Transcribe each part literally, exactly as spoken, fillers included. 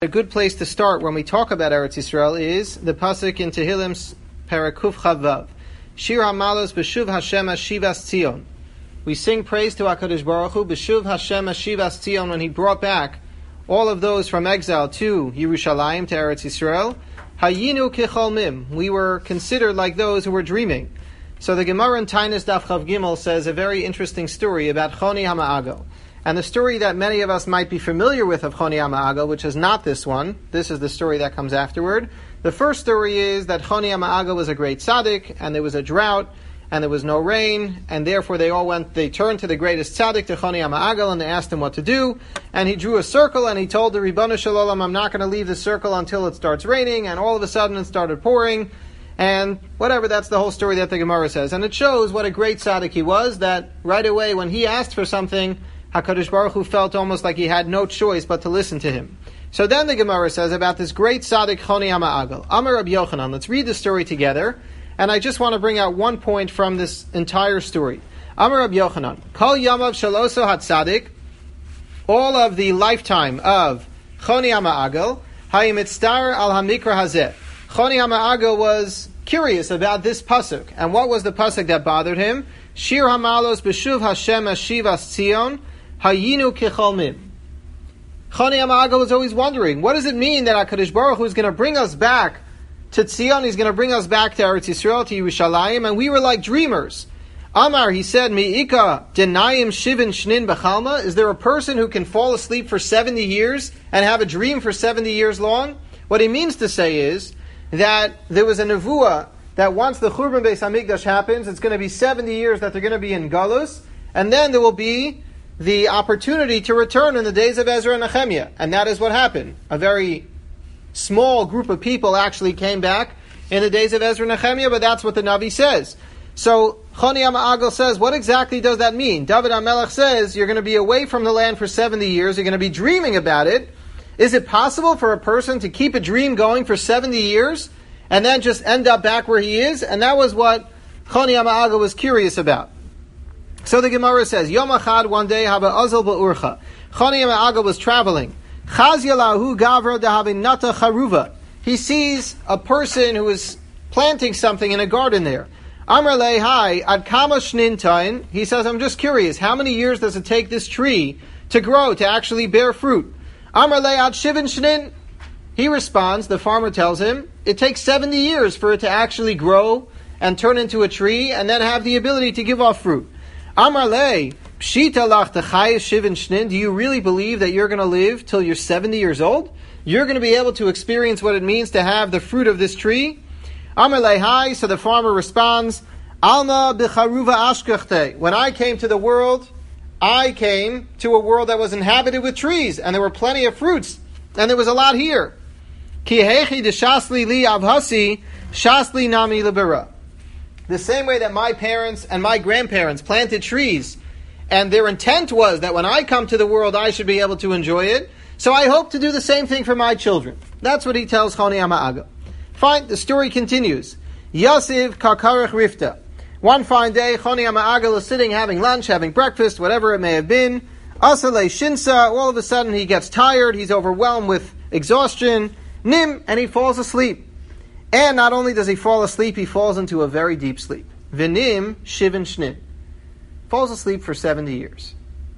A good place to start when we talk about Eretz Yisrael is the pasuk in Tehillim Parakuf Chavav. Shir Hamalos B'Shuv Hashem Ashivas Tzion. We sing praise to HaKadosh Baruch Hu B'Shuv Hashem Ashivas Tzion when He brought back all of those from exile to Yerushalayim, to Eretz Yisrael. Hayinu Kecholmim. We were considered like those who were dreaming. So the Gemara in Tainis Daf Chav Gimel says a very interesting story about Choni HaMa'agel. And the story that many of us might be familiar with of Choni HaMa'agel, which is not this one, this is the story that comes afterward. The first story is that Choni HaMa'agel was a great tzaddik, and there was a drought, and there was no rain, and therefore they all went, they turned to the greatest tzaddik, to Choni HaMa'agel, and they asked him what to do, and he drew a circle, and he told the Ribbon Shalom, I'm not going to leave the circle until it starts raining, and all of a sudden it started pouring, and whatever, that's the whole story that the Gemara says. And it shows what a great tzaddik he was, that right away when he asked for something, HaKadosh Baruch Hu felt almost like he had no choice but to listen to him. So then the Gemara says about this great tzaddik Choni HaMa'agel. Amar Rabbi Yochanan. Let's read the story together. And I just want to bring out one point from this entire story. Amar Rabbi Yochanan. Kol Yamav Shaloso HaTzadik. All of the lifetime of Choni HaMa'agel. Hayimitztar al HaMikra Hazeh. Choni HaMa'agel was curious about this pasuk. And what was the pasuk that bothered him? Shir Hamalos B'Shuv Hashem Ashivas Tzion. Hayinu Kecholmim. Choni HaMa'agel was always wondering, what does it mean that HaKadosh Baruch Hu is going to bring us back to Tzion, He's going to bring us back to Eretz Yisrael, to Yerushalayim, and we were like dreamers. Amar, he said, Mi'ika denayim shivin shnin b'chalma. Is there a person who can fall asleep for seventy years and have a dream for seventy years long? What he means to say is that there was a nevuah that once the Churban Beis HaMikdash happens, it's going to be seventy years that they're going to be in Galus, and then there will be the opportunity to return in the days of Ezra and Nehemiah. And that is what happened. A very small group of people actually came back in the days of Ezra and Nehemiah, but that's what the Navi says. So Choni HaMa'agel says, what exactly does that mean? David HaMelech says, you're going to be away from the land for seventy years, you're going to be dreaming about it. Is it possible for a person to keep a dream going for seventy years and then just end up back where he is? And that was what Choni HaMa'agel was curious about. So the Gemara says, Yom Achad, one day, Haba Azal Ba'urcha. Choni HaMa'agel was traveling. Chaz Yalahu Gavra Dahavinata Charuva. He sees a person who is planting something in a garden there. Amar Le Hai Ad Kama Shnintain. He says, I'm just curious, how many years does it take this tree to grow, to actually bear fruit? Amar Le Ad Shivin Shnin. He responds, the farmer tells him, it takes seventy years for it to actually grow and turn into a tree and then have the ability to give off fruit. Amar Le, Pshita lach techayis shivin shnin. Do you really believe that you're going to live till you're seventy years old? You're going to be able to experience what it means to have the fruit of this tree? Amar Le Hai, so the farmer responds, Alma b'charuva ashkachte. When I came to the world, I came to a world that was inhabited with trees, and there were plenty of fruits, and there was a lot here. Ki hechi deshasli li avhasi, shasli nami libera. The same way that my parents and my grandparents planted trees, and their intent was that when I come to the world, I should be able to enjoy it. So I hope to do the same thing for my children. That's what he tells Choni HaMa'agel. Fine, the story continues. Yasiv kakarech rifta. One fine day, Choni HaMa'agel is sitting having lunch, having breakfast, whatever it may have been. Asale shinsa, all of a sudden he gets tired, he's overwhelmed with exhaustion. Nim, and he falls asleep. And not only does he fall asleep, he falls into a very deep sleep. Vinim shivin shnin. Falls asleep for seventy years.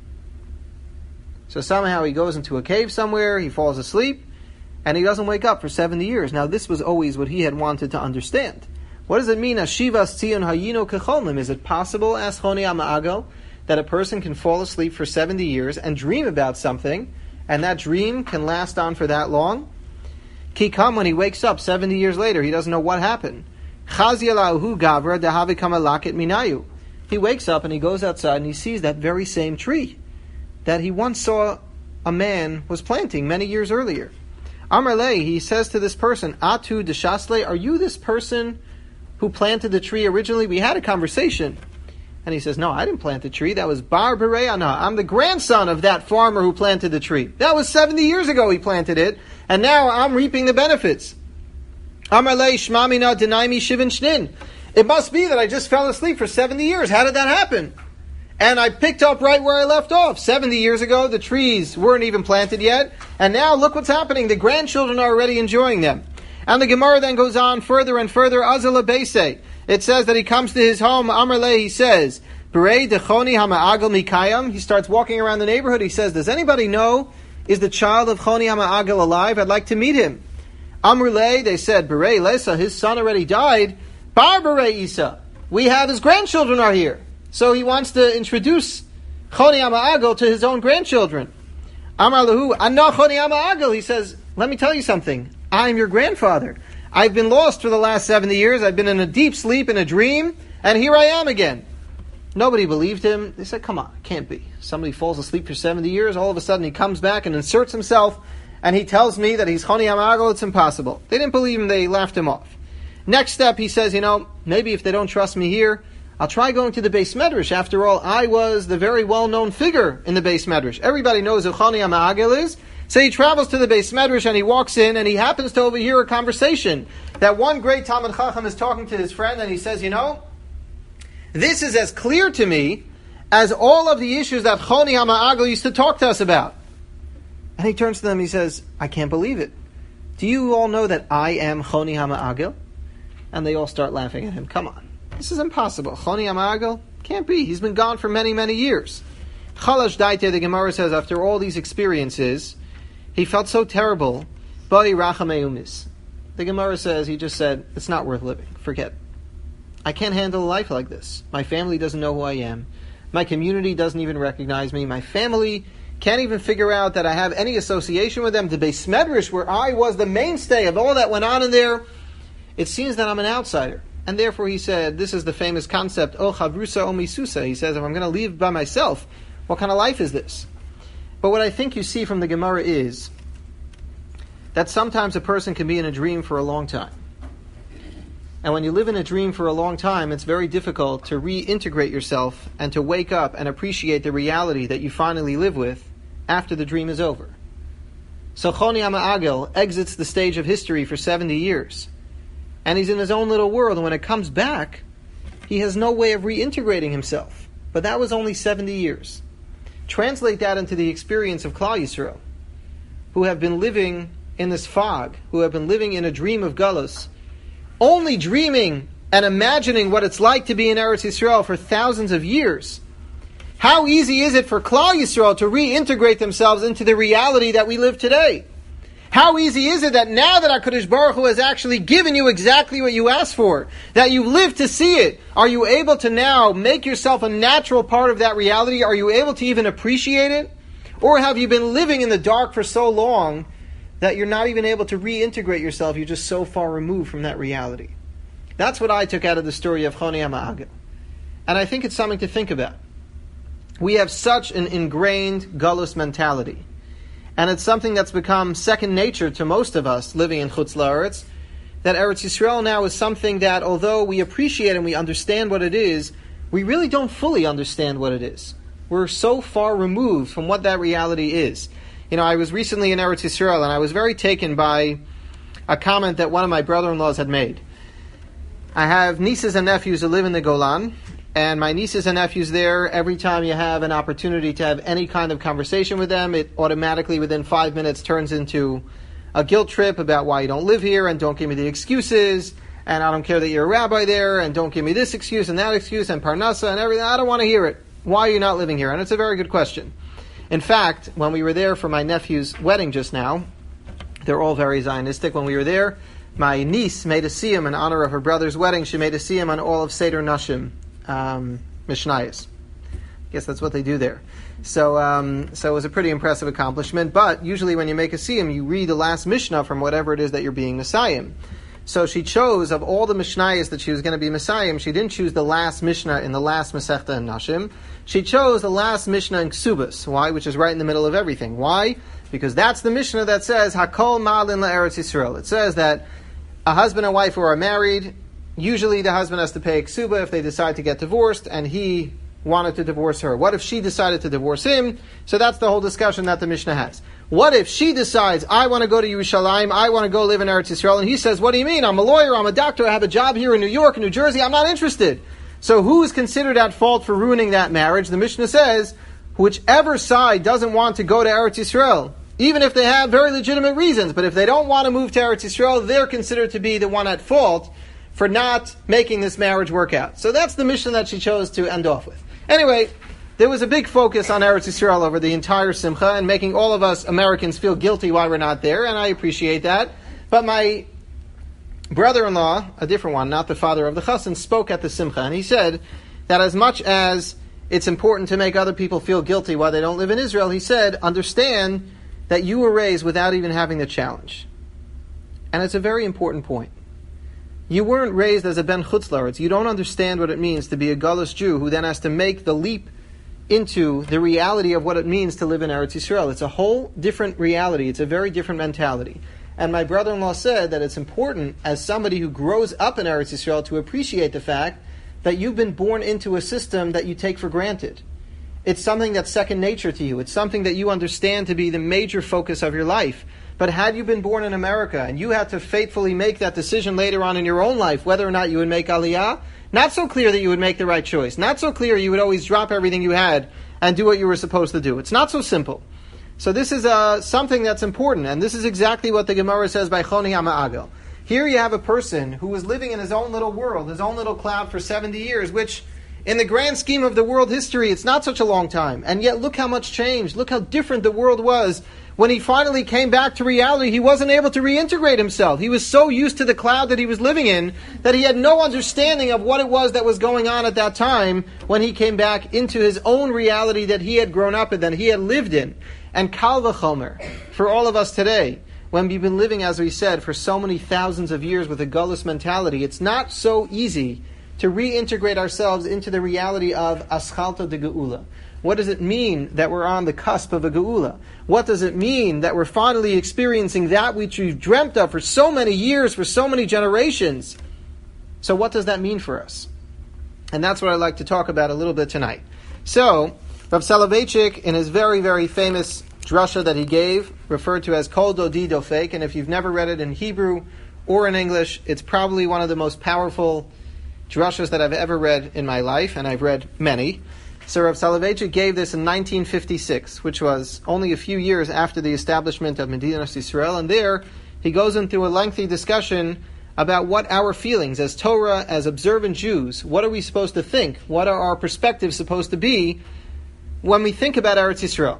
So somehow he goes into a cave somewhere, he falls asleep, and he doesn't wake up for seventy years. Now this was always what he had wanted to understand. What does it mean, Ashivas Tzion Hayinu Kecholmim? Is it possible, asked Choni HaMa'agel, that a person can fall asleep for seventy years and dream about something, and that dream can last on for that long? Kikam, when he wakes up seventy years later, he doesn't know what happened. Chaz gavra dehavikama lakit minayu. He wakes up and he goes outside and he sees that very same tree that he once saw a man was planting many years earlier. Amar Le, he says to this person, Atu deshasle, are you this person who planted the tree originally? We had a conversation. And he says, no, I didn't plant the tree. That was Bar Bereana. I'm the grandson of that farmer who planted the tree. That was seventy years ago he planted it. And now I'm reaping the benefits. Amar Le shmamina denaimi shivin shnin. It must be that I just fell asleep for seventy years. How did that happen? And I picked up right where I left off. seventy years ago, the trees weren't even planted yet. And now look what's happening. The grandchildren are already enjoying them. And the Gemara then goes on further and further. Azala Beise. It says that he comes to his home. Amrle, he says, Berei dechoni hama'agel mikayam. He starts walking around the neighborhood. He says, does anybody know, is the child of Choni hama'agel alive? I'd like to meet him. Amrle, they said, Berei Lesa, his son already died. Bar Berei Isa. We have his grandchildren are here. So he wants to introduce Choni hama'agel to his own grandchildren. Amar lahu, Anna Choni hama'agel. He says, let me tell you something. I'm your grandfather. I've been lost for the last seventy years. I've been in a deep sleep, in a dream, and here I am again. Nobody believed him. They said, come on, it can't be. Somebody falls asleep for seventy years, all of a sudden he comes back and inserts himself, and he tells me that he's Choni hama'agel. It's impossible. They didn't believe him. They laughed him off. Next step, he says, you know, maybe if they don't trust me here, I'll try going to the Beis Medrash. After all, I was the very well-known figure in the Beis Medrash. Everybody knows who Choni hama'agel is. So he travels to the Beis Medrash and he walks in and he happens to overhear a conversation that one great Talmid Chacham is talking to his friend, and he says, you know, this is as clear to me as all of the issues that Choni hama'agel used to talk to us about. And he turns to them, he says, I can't believe it. Do you all know that I am Choni hama'agel? And they all start laughing at him. Come on. This is impossible. Choni hama'agel? Can't be. He's been gone for many, many years. Chalash Daite, the Gemara says, after all these experiences, he felt so terrible. Boi rachamei umis. The Gemara says, he just said, it's not worth living. Forget it. I can't handle a life like this. My family doesn't know who I am. My community doesn't even recognize me. My family can't even figure out that I have any association with them. The Beis Medrash, where I was the mainstay of all that went on in there, it seems that I'm an outsider. And therefore he said, this is the famous concept, O chavrusa o misusa. He says, if I'm going to leave by myself, what kind of life is this? But what I think you see from the Gemara is that sometimes a person can be in a dream for a long time. And when you live in a dream for a long time, it's very difficult to reintegrate yourself and to wake up and appreciate the reality that you finally live with after the dream is over. So Choni hama'agel exits the stage of history for seventy years. And he's in his own little world, and when it comes back, he has no way of reintegrating himself. But that was only seventy years. Translate that into the experience of Klal Yisrael, who have been living in this fog, who have been living in a dream of Galus, only dreaming and imagining what it's like to be in Eretz Yisrael for thousands of years. How easy is it for Klal Yisrael to reintegrate themselves into the reality that we live today? How easy is it that now that HaKadosh Baruch Hu has actually given you exactly what you asked for, that you live to see it, are you able to now make yourself a natural part of that reality? Are you able to even appreciate it? Or have you been living in the dark for so long that you're not even able to reintegrate yourself? You're just so far removed from that reality. That's what I took out of the story of Choni hama'agel. And I think it's something to think about. We have such an ingrained Galus mentality. And it's something that's become second nature to most of us living in Chutz La'aretz, that Eretz Yisrael now is something that, although we appreciate and we understand what it is, we really don't fully understand what it is. We're so far removed from what that reality is. You know, I was recently in Eretz Yisrael, and I was very taken by a comment that one of my brother-in-laws had made. I have nieces and nephews who live in the Golan, and my nieces and nephews there, every time you have an opportunity to have any kind of conversation with them, it automatically within five minutes turns into a guilt trip about why you don't live here, and don't give me the excuses, and I don't care that you're a rabbi there, and don't give me this excuse and that excuse, and parnasa and everything. I don't want to hear it. Why are you not living here? And it's a very good question. In fact, when we were there for my nephew's wedding just now, they're all very Zionistic. When we were there, my niece made a siyum in honor of her brother's wedding. She made a siyum on all of Seder Nashim, um, Mishnayos. I guess that's what they do there. So um, so it was a pretty impressive accomplishment. But usually when you make a siyum, you read the last Mishnah from whatever it is that you're being Messiah. So she chose, of all the Mishnayos that she was going to be Messiah, she didn't choose the last Mishnah in the last Masechta in Nashim. She chose the last Mishnah in Ksubas. Why? Which is right in the middle of everything. Why? Because that's the Mishnah that says, Hakol Ma'alin LaEretz Yisrael. It says that a husband and wife who are married, usually the husband has to pay Ksuba if they decide to get divorced, and he wanted to divorce her. What if she decided to divorce him? So that's the whole discussion that the Mishnah has. What if she decides, I want to go to Yerushalayim, I want to go live in Eretz Yisrael, and he says, what do you mean? I'm a lawyer, I'm a doctor, I have a job here in New York, New Jersey, I'm not interested. So who is considered at fault for ruining that marriage? The Mishnah says, whichever side doesn't want to go to Eretz Yisrael, even if they have very legitimate reasons, but if they don't want to move to Eretz Yisrael, they're considered to be the one at fault for not making this marriage work out. So that's the Mishnah that she chose to end off with. Anyway, there was a big focus on Eretz Yisrael over the entire Simcha and making all of us Americans feel guilty why we're not there, and I appreciate that. But my brother-in-law, a different one, not the father of the chassan, spoke at the Simcha, and he said that as much as it's important to make other people feel guilty while they don't live in Israel, he said, understand that you were raised without even having the challenge. And it's a very important point. You weren't raised as a ben chutz la'aretz. You don't understand what it means to be a Galus Jew who then has to make the leap into the reality of what it means to live in Eretz Yisrael. It's a whole different reality. It's a very different mentality. And my brother-in-law said that it's important, as somebody who grows up in Eretz Yisrael, to appreciate the fact that you've been born into a system that you take for granted. It's something that's second nature to you. It's something that you understand to be the major focus of your life. But had you been born in America and you had to faithfully make that decision later on in your own life, whether or not you would make Aliyah, not so clear that you would make the right choice. Not so clear you would always drop everything you had and do what you were supposed to do. It's not so simple. So this is uh, something that's important, and this is exactly what the Gemara says by Choni HaMa'agel. Here you have a person who was living in his own little world, his own little cloud for seventy years, which in the grand scheme of the world history, it's not such a long time. And yet look how much changed. Look how different the world was. When he finally came back to reality, he wasn't able to reintegrate himself. He was so used to the cloud that he was living in that he had no understanding of what it was that was going on at that time when he came back into his own reality that he had grown up in, that he had lived in. And kal v'chomer, for all of us today, when we've been living, as we said, for so many thousands of years with a gullus mentality, it's not so easy to reintegrate ourselves into the reality of aschalta de geula. What does it mean that we're on the cusp of a geula? What does it mean that we're finally experiencing that which we've dreamt of for so many years, for so many generations? So what does that mean for us? And that's what I'd like to talk about a little bit tonight. So, Rav Soloveitchik, in his very, very famous drasha that he gave, referred to as Kol Dodi Dofek, and if you've never read it in Hebrew or in English, it's probably one of the most powerful drashas that I've ever read in my life, and I've read many. So Rav Soloveitchik gave this in nineteen fifty-six, which was only a few years after the establishment of Medinas Yisrael, and there he goes into a lengthy discussion about what our feelings as Torah, as observant Jews, what are we supposed to think? What are our perspectives supposed to be when we think about Eretz Yisrael?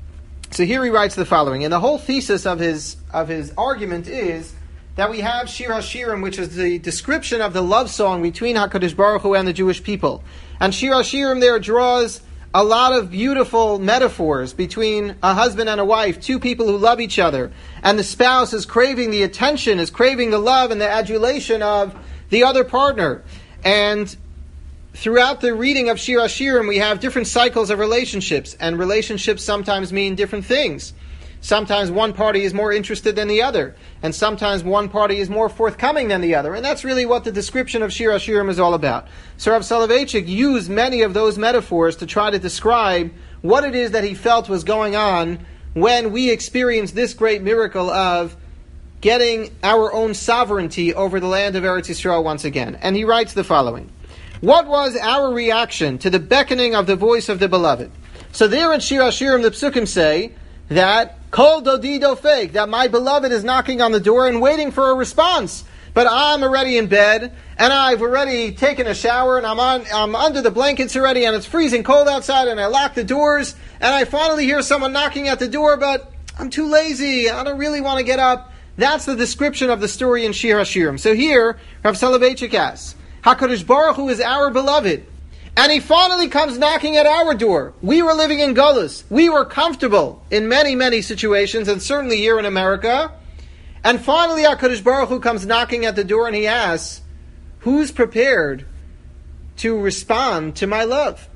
So here he writes the following, and the whole thesis of his of his argument is that we have Shir HaShirim, which is the description of the love song between HaKadosh Baruch Hu and the Jewish people. And Shir HaShirim there draws a lot of beautiful metaphors between a husband and a wife, two people who love each other. And the spouse is craving the attention, is craving the love and the adulation of the other partner. And throughout the reading of Shir HaShirim, we have different cycles of relationships. And relationships sometimes mean different things. Sometimes one party is more interested than the other. And sometimes one party is more forthcoming than the other. And that's really what the description of Shir HaShirim is all about. So Rav Soloveitchik used many of those metaphors to try to describe what it is that he felt was going on when we experienced this great miracle of getting our own sovereignty over the land of Eretz Yisrael once again. And he writes the following. What was our reaction to the beckoning of the voice of the beloved? So there in Shir HaShirim, the Psukim say that Kol Dodi Dofek, that my beloved is knocking on the door and waiting for a response. But I'm already in bed, and I've already taken a shower, and I'm on, I'm under the blankets already, and it's freezing cold outside, and I lock the doors, and I finally hear someone knocking at the door, but I'm too lazy, I don't really want to get up. That's the description of the story in Shir HaShirim. So here, Rav Soloveitchik asks, HaKadosh Baruch Hu is our beloved, and he finally comes knocking at our door. We were living in Golus. We were comfortable in many, many situations, and certainly here in America. And finally, HaKadosh Baruch Hu comes knocking at the door, and he asks, who's prepared to respond to my love?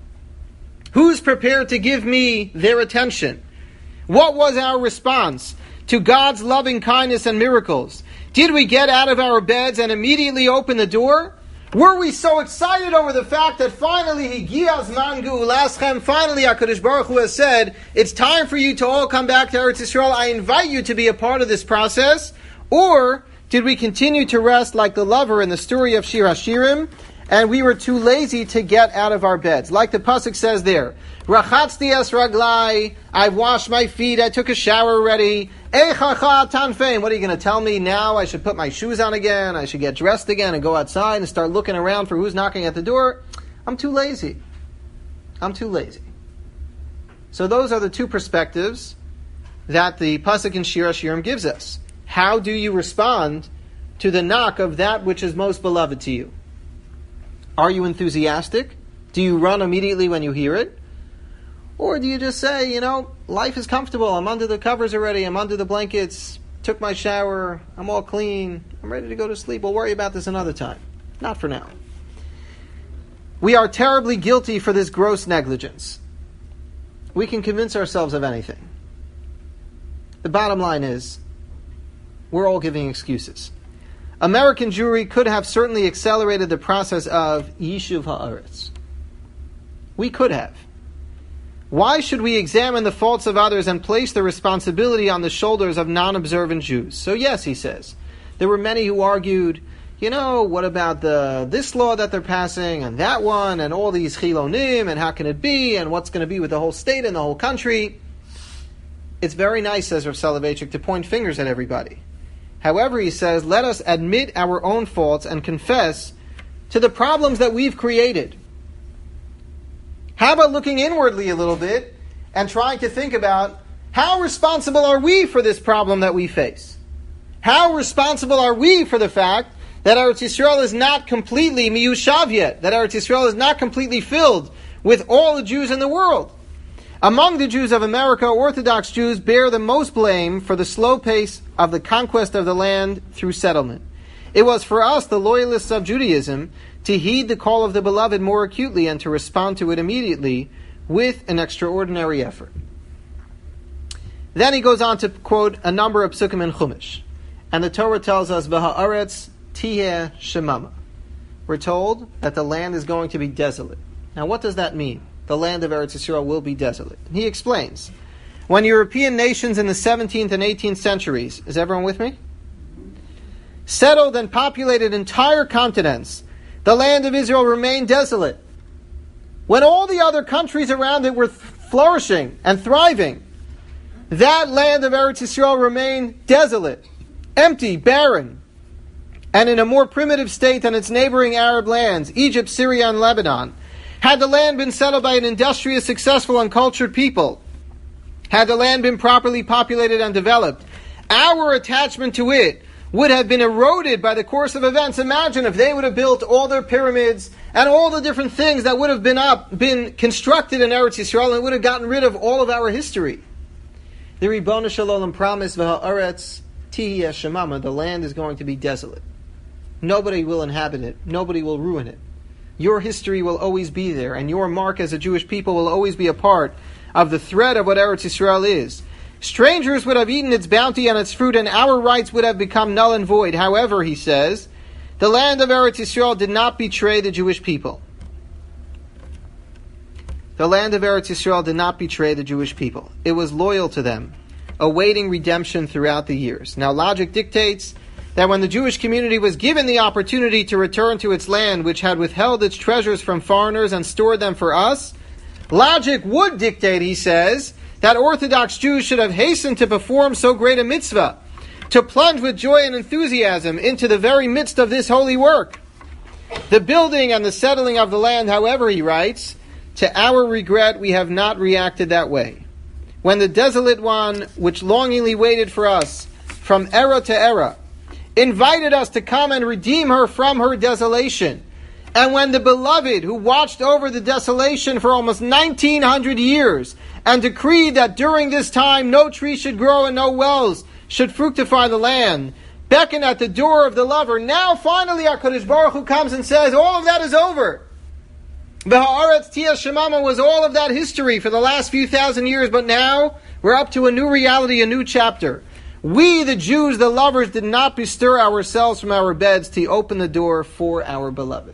Who's prepared to give me their attention? What was our response to God's loving kindness and miracles? Did we get out of our beds and immediately open the door? Were we so excited over the fact that finally Higia Zman Geulaschem, finally HaKadosh Baruch Hu has said, it's time for you to all come back to Eretz Yisrael, I invite you to be a part of this process? Or did we continue to rest like the lover in the story of Shir HaShirim and we were too lazy to get out of our beds. Like the pasuk says there, Rachatzti es raglai, I've washed my feet, I took a shower already. Eichacha tanfein, what are you going to tell me now? I should put my shoes on again, I should get dressed again and go outside and start looking around for who's knocking at the door? I'm too lazy. I'm too lazy. So those are the two perspectives that the pasuk in Shir HaShirim gives us. How do you respond to the knock of that which is most beloved to you? Are you enthusiastic? Do you run immediately when you hear it? Or do you just say, you know, life is comfortable, I'm under the covers already, I'm under the blankets, took my shower, I'm all clean, I'm ready to go to sleep, we'll worry about this another time. Not for now. We are terribly guilty for this gross negligence. We can convince ourselves of anything. The bottom line is, we're all giving excuses. American Jewry could have certainly accelerated the process of Yishuv Haaretz. We could have. Why should we examine the faults of others and place the responsibility on the shoulders of non-observant Jews? So yes, he says, there were many who argued, you know, what about the this law that they're passing and that one and all these chilonim and how can it be and what's going to be with the whole state and the whole country? It's very nice, says Rav Soloveitchik, to point fingers at everybody. However, he says, let us admit our own faults and confess to the problems that we've created. How about looking inwardly a little bit and trying to think about how responsible are we for this problem that we face? How responsible are we for the fact that Eretz Yisrael is not completely miyushav yet, that Eretz Yisrael is not completely filled with all the Jews in the world? Among the Jews of America, Orthodox Jews bear the most blame for the slow pace of the conquest of the land through settlement. It was for us, the loyalists of Judaism, to heed the call of the beloved more acutely and to respond to it immediately with an extraordinary effort. Then he goes on to quote a number of psukim in Chumash. And the Torah tells us, V'ha'aretz tiheh shemama. We're told that the land is going to be desolate. Now what does that mean? The land of Eretz Yisrael will be desolate. He explains, when European nations in the seventeenth and eighteenth centuries, is everyone with me? Settled and populated entire continents, the land of Israel remained desolate. When all the other countries around it were flourishing and thriving, that land of Eretz Yisrael remained desolate, empty, barren, and in a more primitive state than its neighboring Arab lands, Egypt, Syria, and Lebanon. Had the land been settled by an industrious, successful, and cultured people, had the land been properly populated and developed, our attachment to it would have been eroded by the course of events. Imagine if they would have built all their pyramids and all the different things that would have been up, been constructed in Eretz Yisrael, and would have gotten rid of all of our history. The Ribono Shel Olam promised, V'ha'aretz tiheh shemama, the land is going to be desolate. Nobody will inhabit it. Nobody will ruin it. Your history will always be there, and your mark as a Jewish people will always be a part of the thread of what Eretz Yisrael is. Strangers would have eaten its bounty and its fruit, and our rights would have become null and void. However, he says, the land of Eretz Yisrael did not betray the Jewish people. The land of Eretz Yisrael did not betray the Jewish people. It was loyal to them, awaiting redemption throughout the years. Now, logic dictates that when the Jewish community was given the opportunity to return to its land, which had withheld its treasures from foreigners and stored them for us, logic would dictate, he says, that Orthodox Jews should have hastened to perform so great a mitzvah, to plunge with joy and enthusiasm into the very midst of this holy work. The building and the settling of the land, however, he writes, to our regret we have not reacted that way. When the desolate one, which longingly waited for us from era to era, invited us to come and redeem her from her desolation. And when the beloved, who watched over the desolation for almost nineteen hundred years, and decreed that during this time no tree should grow and no wells should fructify the land, beckoned at the door of the lover, now finally HaKadosh Baruch Hu comes and says, all of that is over. V'ha'aretz tiheh shemama was all of that history for the last few thousand years, but now we're up to a new reality, a new chapter. We, the Jews, the lovers, did not bestir ourselves from our beds to open the door for our beloved.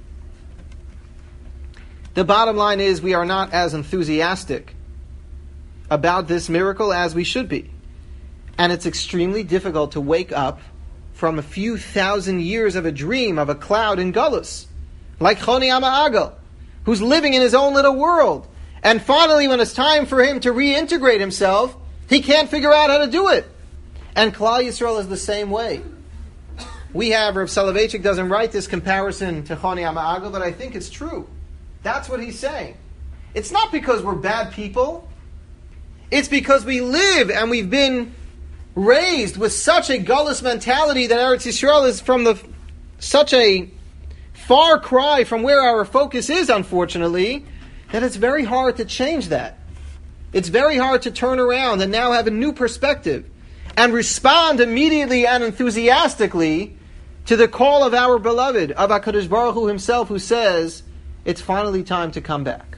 The bottom line is we are not as enthusiastic about this miracle as we should be. And it's extremely difficult to wake up from a few thousand years of a dream of a cloud in Gullus. like Choni Ama'agal, who's living in his own little world. And finally, when it's time for him to reintegrate himself, he can't figure out how to do it. And Klal Yisrael is the same way. We have, Rav Soloveitchik doesn't write this comparison to Choni Ama'agal, but I think it's true. That's what he's saying. It's not because we're bad people. It's because we live and we've been raised with such a gullus mentality that Eretz Yisrael is from the such a far cry from where our focus is, unfortunately, that it's very hard to change that. It's very hard to turn around and now have a new perspective and respond immediately and enthusiastically to the call of our beloved, of HaKadosh Baruch Hu himself, who says, it's finally time to come back.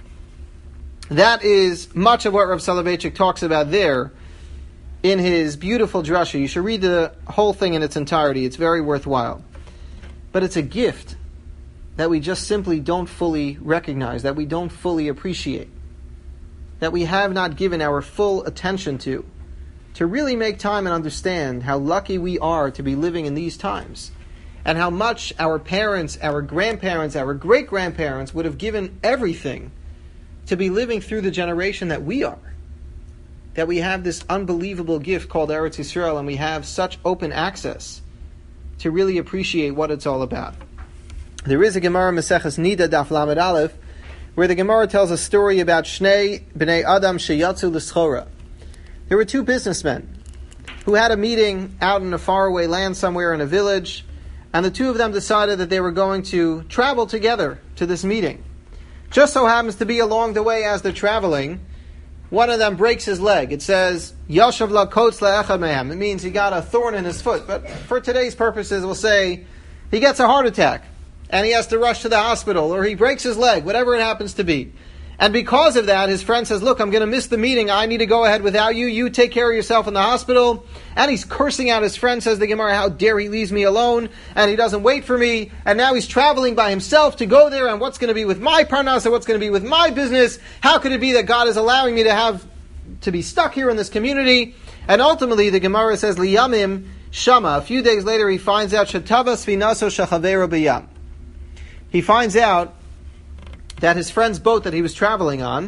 That is much of what Rav Soloveitchik talks about there in his beautiful drasha. You should read the whole thing in its entirety. It's very worthwhile. But it's a gift that we just simply don't fully recognize, that we don't fully appreciate, that we have not given our full attention to, to really make time and understand how lucky we are to be living in these times, and how much our parents, our grandparents, our great-grandparents would have given everything to be living through the generation that we are. That we have this unbelievable gift called Eretz Yisrael, and we have such open access to really appreciate what it's all about. There is a Gemara, Maseches Nida, Daf Lamed Aleph, where the Gemara tells a story about Shnei Bnei Adam Sheyatzu L'Schora. There were two businessmen who had a meeting out in a faraway land somewhere in a village, and the two of them decided that they were going to travel together to this meeting. Just so happens to be along the way as they're traveling, one of them breaks his leg. It says, Yashav la kotz la'echad mehem. It means he got a thorn in his foot. But for today's purposes, we'll say he gets a heart attack and he has to rush to the hospital, or he breaks his leg, whatever it happens to be. And because of that, his friend says, look, I'm going to miss the meeting. I need to go ahead without you. You take care of yourself in the hospital. And he's cursing out his friend, says the Gemara, how dare he leaves me alone, and he doesn't wait for me. And now he's traveling by himself to go there, and what's going to be with my parnasa, what's going to be with my business? How could it be that God is allowing me to have to be stuck here in this community? And ultimately, the Gemara says, Liyamim Shama. A few days later, he finds out, Shetava Sfinaso Shachavero B'yam. He finds out that his friend's boat that he was traveling on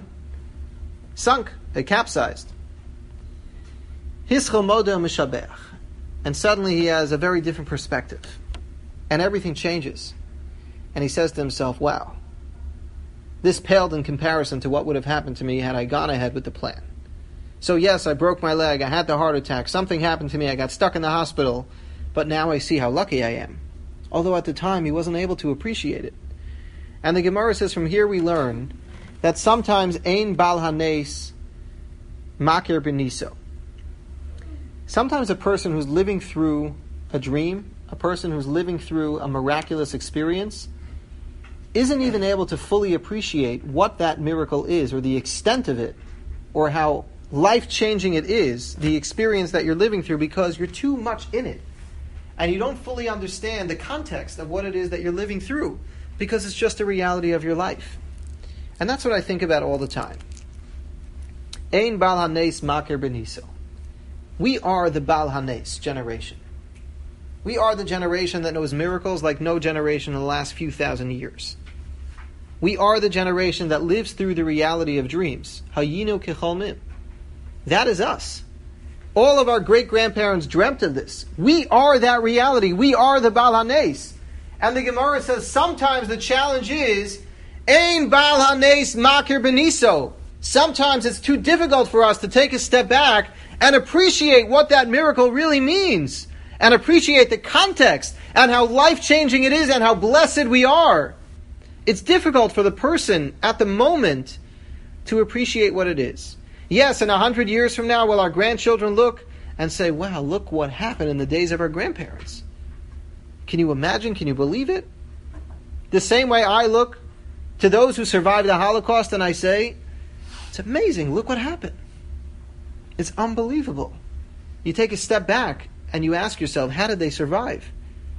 sunk, it capsized. Hischel modo mishabech. And suddenly he has a very different perspective. And everything changes. And he says to himself, wow, this paled in comparison to what would have happened to me had I gone ahead with the plan. So yes, I broke my leg, I had the heart attack, something happened to me, I got stuck in the hospital, but now I see how lucky I am. Although at the time he wasn't able to appreciate it. And the Gemara says from here we learn that sometimes ein bal hanes makir beniso. Sometimes a person who's living through a dream, a person who's living through a miraculous experience, isn't even able to fully appreciate what that miracle is, or the extent of it, or how life-changing it is, the experience that you're living through, because you're too much in it. And you don't fully understand the context of what it is that you're living through, because it's just a reality of your life. And that's what I think about all the time. Ein Bal Hanes Makir Beniso. We are the Bal Hanes generation. We are the generation that knows miracles like no generation in the last few thousand years. We are the generation that lives through the reality of dreams. Hayinu kecholmim. That is us. All of our great-grandparents dreamt of this. We are that reality. We are the Bal Hanes. And the Gemara says sometimes the challenge is Ein Bal Hanes Makir Beniso. Sometimes it's too difficult for us to take a step back and appreciate what that miracle really means, and appreciate the context and how life-changing it is and how blessed we are. It's difficult for the person at the moment to appreciate what it is. Yes, and a hundred years from now, will our grandchildren look and say, wow, look what happened in the days of our grandparents. Can you imagine? Can you believe it? The same way I look to those who survived the Holocaust and I say, it's amazing, look what happened. It's unbelievable. You take a step back and you ask yourself, how did they survive?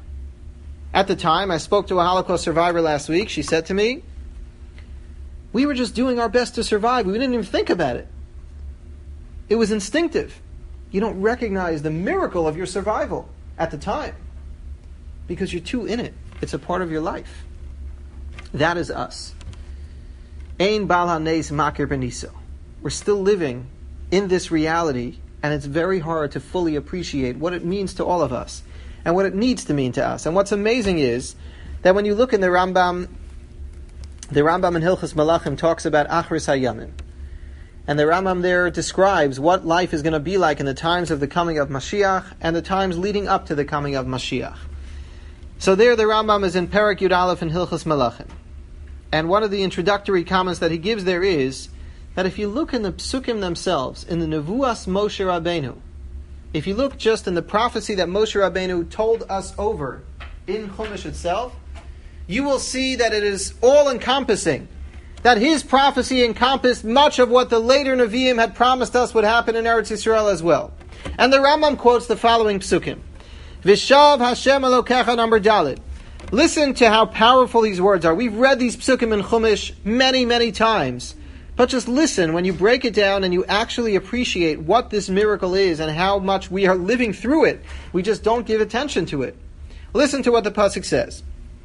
At the time, I spoke to a Holocaust survivor last week. She said to me, we were just doing our best to survive. We didn't even think about it. It was instinctive. You don't recognize the miracle of your survival at the time because you're too in it. It's a part of your life. That is us. Ein bal hanes makir beniso. We're still living in this reality, and it's very hard to fully appreciate what it means to all of us, and what it needs to mean to us. And what's amazing is that when you look in the Rambam, the Rambam in Hilchos Malachim talks about Achris Hayamim. And the Rambam there describes what life is going to be like in the times of the coming of Mashiach and the times leading up to the coming of Mashiach. So there the Rambam is in Perek Yud Aleph in Hilchos Malachim. And one of the introductory comments that he gives there is that if you look in the Psukim themselves, in the Nevuas Moshe Rabbeinu, if you look just in the prophecy that Moshe Rabbeinu told us over in Chumash itself, you will see that it is all-encompassing. That his prophecy encompassed much of what the later Nevi'im had promised us would happen in Eretz Yisrael as well. And the Rambam quotes the following psukim. Vishav Hashem Elokecha number Dalet. Listen to how powerful these words are. We've read these psukim in Chumash many, many times. But just listen when you break it down and you actually appreciate what this miracle is and how much we are living through it. We just don't give attention to it. Listen to what the pasuk says.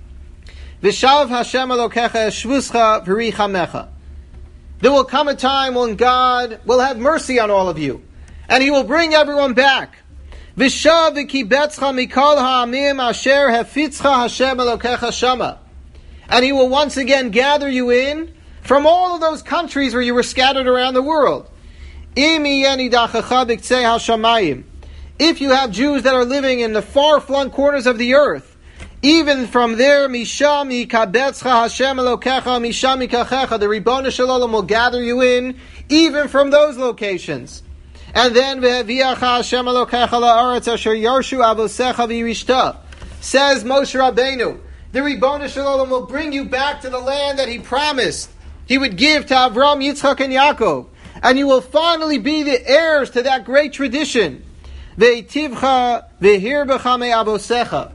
Vishav Hashem Elokecha Shvuscha V'richamecha. There will come a time when God will have mercy on all of you, and He will bring everyone back. Vishav V'kibetzcha Mikol Ha'amim Asher Hefitzcha Hashem Elokecha Shama. And He will once again gather you in from all of those countries where you were scattered around the world. Im yeni dachacha b'ktzei hashamayim. If you have Jews that are living in the far-flung corners of the earth, even from there, Misham yikabetzcha Hashem Elokecha, Misham yikachecha, the Ribono Shel Olam will gather you in, even from those locations. And then, Ve'eviacha Hashem Elokecha la'aretz asher yarshu avosecha v'yirishta. Says Moshe Rabbeinu, the Ribono Shel Olam will bring you back to the land that He promised He would give to Avram, Yitzchak, and Yaakov. And you will finally be the heirs to that great tradition. Ve'tivcha ve'hirbecha me'avosecha.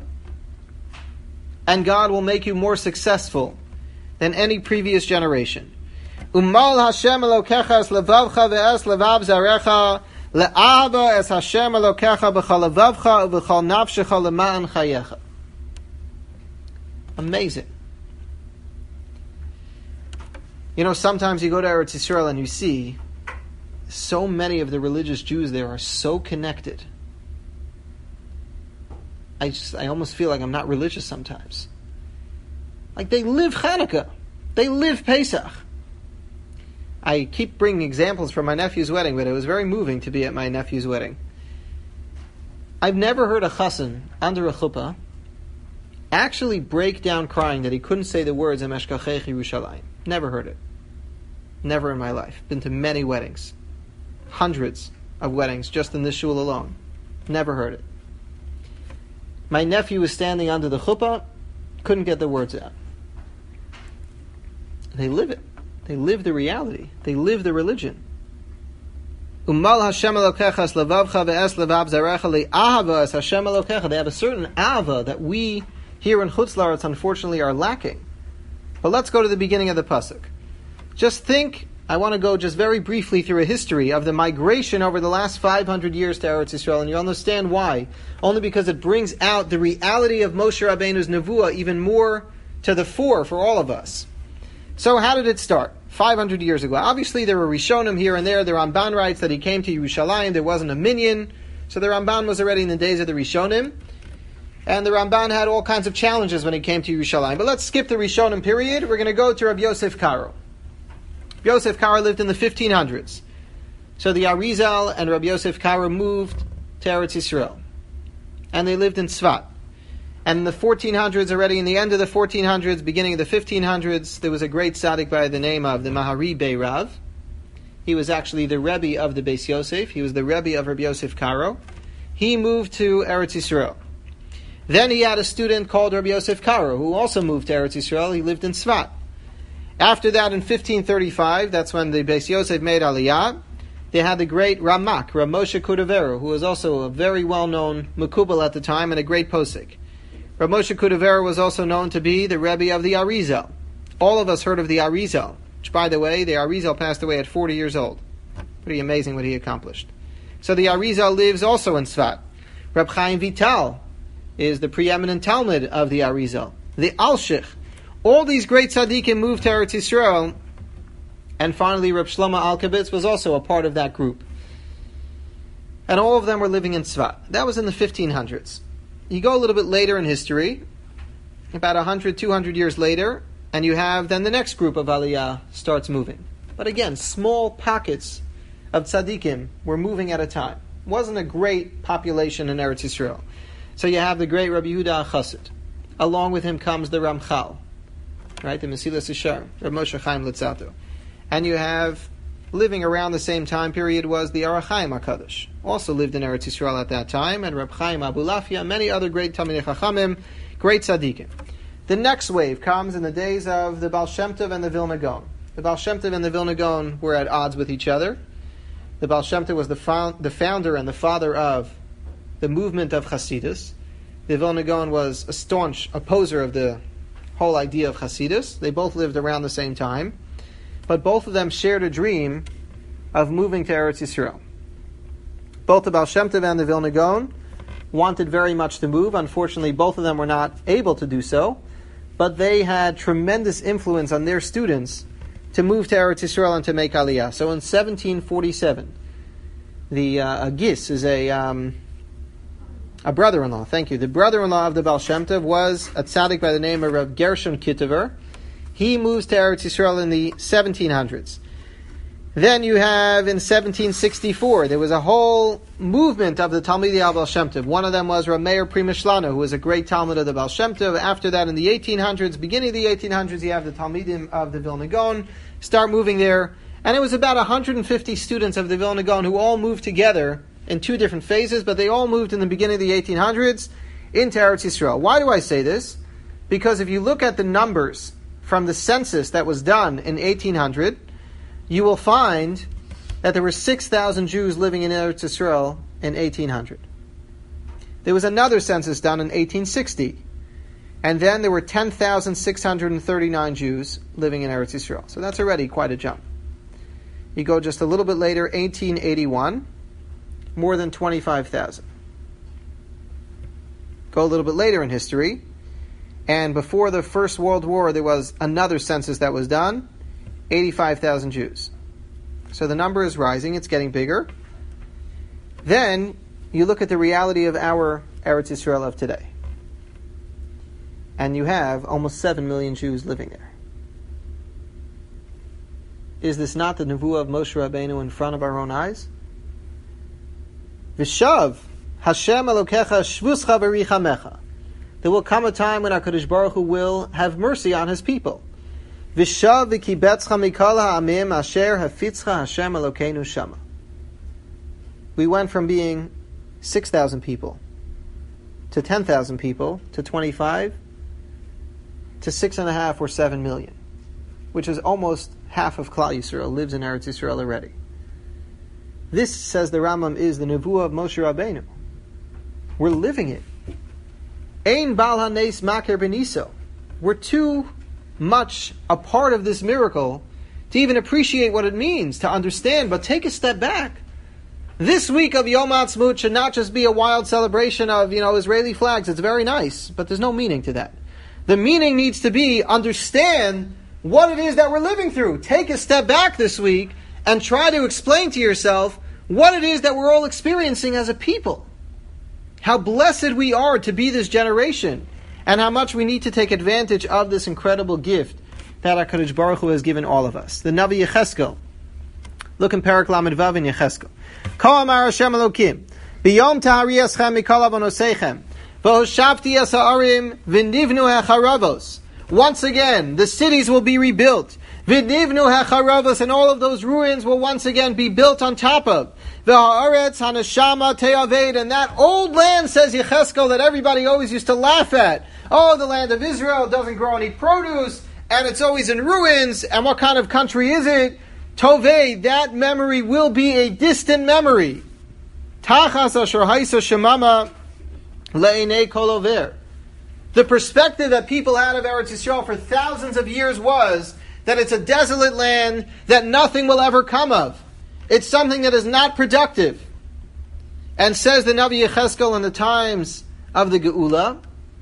And God will make you more successful than any previous generation. Umal Hashem Elokecha es levavcha ve'es levav zarecha le'ahava es Hashem Elokecha b'chal levavcha u'b'chal nafshecha lema'an chayecha. Amazing. You know, sometimes you go to Eretz Yisrael and you see so many of the religious Jews there are so connected. I just, I almost feel like I'm not religious sometimes. Like they live Hanukkah. They live Pesach. I keep bringing examples from my nephew's wedding, but it was very moving to be at my nephew's wedding. I've never heard a chassan under a chuppah actually break down crying that he couldn't say the words Emeshkachech Yerushalayim. Never heard it. Never in my life. Been to many weddings. Hundreds of weddings just in this shul alone. Never heard it. My nephew was standing under the chuppah, couldn't get the words out. They live it. They live the reality. They live the religion. Umal Hashem Elokecha es levavcha ve'es levav zarecha le'ahava es Hashem Elokecha. They have a certain ava that we here in Chutz La'aretz unfortunately are lacking. But let's go to the beginning of the pasuk. Just think, I want to go just very briefly through a history of the migration over the last five hundred years to Eretz Yisrael, and you'll understand why. Only because it brings out the reality of Moshe Rabbeinu's nevuah even more to the fore for all of us. So how did it start? five hundred years ago. Obviously there were Rishonim here and there. The Ramban writes that he came to Yerushalayim. There wasn't a minyan. So the Ramban was already in the days of the Rishonim. And the Ramban had all kinds of challenges when he came to Yerushalayim. But let's skip the Rishonim period. We're going to go to Rabbi Yosef Karo. Rabbi Yosef Karo lived in the fifteen hundreds. So the Arizal and Rabbi Yosef Karo moved to Eretz Yisrael. And they lived in Tzfat. And in the fourteen hundreds, already in the end of the fourteen hundreds, beginning of the fifteen hundreds, there was a great tzaddik by the name of the Mahari Beirav. He was actually the Rebbe of the Beis Yosef. He was the Rebbe of Rabbi Yosef Karo. He moved to Eretz Yisrael. Then he had a student called Rabbi Yosef Karo, who also moved to Eretz Yisrael. He lived in Tzfat. After that, in fifteen thirty-five, that's when the Beis Yosef made Aliyah, they had the great Ramak, Rav Moshe Kudaveru, who was also a very well-known Mekubal at the time and a great posik. Rav Moshe Kudaveru was also known to be the Rebbe of the Arizal. All of us heard of the Arizal, which, by the way, the Arizal passed away at forty years old. Pretty amazing what he accomplished. So the Arizal lives also in Tzfat. Reb Chaim Vital is the preeminent Talmud of the Arizal. The Alshich, All these great tzaddikim moved to Eretz Yisrael, and finally Reb Shlomo Alkabetz was also a part of that group. And all of them were living in Tzfat. That was in the fifteen hundreds. You go a little bit later in history, about one hundred, two hundred years later, and you have then the next group of Aliyah starts moving. But again, small pockets of tzaddikim were moving at a time. It wasn't a great population in Eretz Yisrael. So you have the great Rabbi Yehuda Chassid. Along with him comes the Ramchal, right, the Mesilas Yesharim, Rabbi Moshe Chaim Luzzatto. And you have, living around the same time period, was the Ar HaChaim HaKadosh. Also lived in Eretz Yisrael at that time, and Reb Chaim Abulafia, many other great Talmidei Chachamim, great tzaddikim. The next wave comes in the days of the Baal Shem Tov and the Vilna Gaon. The Baal Shem Tov and the Vilna Gaon were at odds with each other. The Baal Shem Tov was the, found, the founder and the father of the movement of Hasidus. The Vilna Gaon was a staunch opposer of the whole idea of Hasidus. They both lived around the same time, but both of them shared a dream of moving to Eretz Yisrael. Both the Baal Shem Tov and the Vilna Gaon wanted very much to move. Unfortunately, both of them were not able to do so, but they had tremendous influence on their students to move to Eretz Yisrael and to make Aliyah. So in seventeen forty-seven, the uh, Gis is a um, a brother-in-law. Thank you. The brother-in-law of the Baal Shem Tov was a tzaddik by the name of Rav Gershon Kitover. He moves to Eretz Yisrael in the seventeen hundreds. Then you have in seventeen sixty-four, there was a whole movement of the Talmidei al Baal Shem Tov. One of them was Rav Meir Primishlano, who was a great Talmud of the Baal Shem Tov. After that, in the eighteen hundreds, beginning of the eighteen hundreds, you have the Talmidim of the Vilna Gaon start moving there. And it was about one hundred fifty students of the Vilna Gaon who all moved together in two different phases, but they all moved in the beginning of the eighteen hundreds into Eretz Yisrael. Why do I say this? Because if you look at the numbers from the census that was done in eighteen hundred, you will find that there were six thousand Jews living in Eretz Yisrael in eighteen hundred. There was another census done in eighteen sixty, and then there were ten thousand six hundred thirty-nine Jews living in Eretz Yisrael. So that's already quite a jump. You go just a little bit later, eighteen eighty-one, more than twenty-five thousand. Go a little bit later in history, and before the First World War, there was another census that was done, eighty-five thousand Jews. So the number is rising, it's getting bigger. Then you look at the reality of our Eretz Yisrael of today, and you have almost seven million Jews living there. Is this not the Nevuah of Moshe Rabbeinu in front of our own eyes? V'shav Hashem Elokecha shvuscha v'richamecha. There will come a time when HaKadosh Baruch Hu will have mercy on His people. V'shav v'kibetzcha mikol ha'amim asher hafitzcha Hashem Elokeinu shama. We went from being six thousand people to ten thousand people to twenty-five to six and a half or seven million, which is almost half of Klal Yisrael lives in Eretz Yisrael already. This, says the Rambam, is the Nevuah of Moshe Rabbeinu. We're living it. Ein bal hanes maker beniso. We're too much a part of this miracle to even appreciate what it means, to understand, but take a step back. This week of Yom Ha'atzmaut should not just be a wild celebration of, you know, Israeli flags. It's very nice, but there's no meaning to that. The meaning needs to be, understand what it is that we're living through. Take a step back this week and try to explain to yourself what it is that we're all experiencing as a people. How blessed we are to be this generation, and how much we need to take advantage of this incredible gift that HaKadosh Baruch Hu has given all of us. The Navi Yecheskel. Look in Parak Lamed Vav in Yecheskel. Ko amar Hashem Elokim, biyom tahari eschem mikol avonoseichem, v'hoshavti es ha'arim v'nivnu hecharavos. Once again, the cities will be rebuilt. V'nivnu hecharavos, and all of those ruins will once again be built on top of. V'ha'aretz haneshama te'aved, and that old land, says Yecheskel, that everybody always used to laugh at. Oh, the land of Israel doesn't grow any produce, and it's always in ruins, and what kind of country is it? Tovei, that memory will be a distant memory. Tachas asher haisa shemama le'enei kol over. The perspective that people had of Eretz Yisrael for thousands of years was that it's a desolate land that nothing will ever come of. It's something that is not productive. And says the Navi Yecheskel, in the times of the Geula,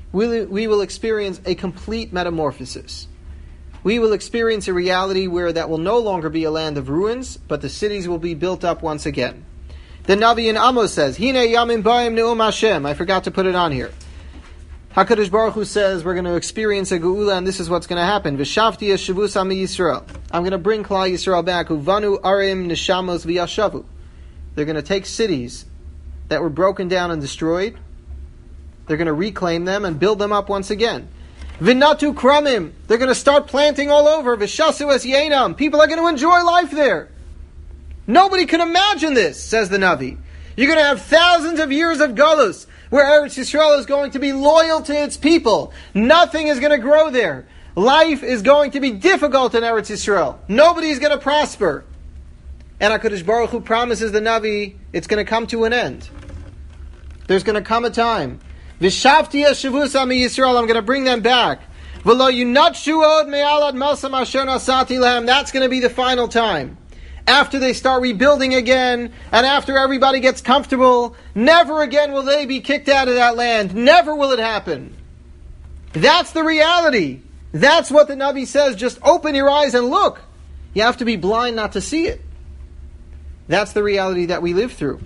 we, we will experience a complete metamorphosis. We will experience a reality where that will no longer be a land of ruins, but the cities will be built up once again. The Navi in Amos says, Hine Yamim Ba'im Ne'um Hashem. I forgot to put it on here. HaKadosh Baruch Hu says we're going to experience a Geula, and this is what's going to happen. V'shavti Yeshavus Ami Yisrael. I'm going to bring Klal Yisrael back. Uvanu Arim Neshamos V'yashavu. They're going to take cities that were broken down and destroyed. They're going to reclaim them and build them up once again. V'natu Kramim. They're going to start planting all over. V'shasu Es Yenam. People are going to enjoy life there. Nobody can imagine this, says the Navi. You're going to have thousands of years of Galus, where Eretz Yisrael is going to be loyal to its people. Nothing is going to grow there. Life is going to be difficult in Eretz Yisrael. Nobody is going to prosper. And HaKadosh Baruch Hu promises the Navi, it's going to come to an end. There's going to come a time. V'shavti Yeshavus Ami Yisrael, I'm going to bring them back. V'lo yunatshu od me'alad masam asher nasati lahem. That's going to be the final time. After they start rebuilding again, and after everybody gets comfortable, never again will they be kicked out of that land. Never will it happen. That's the reality. That's what the Navi says. Just open your eyes and look. You have to be blind not to see it. That's the reality that we live through.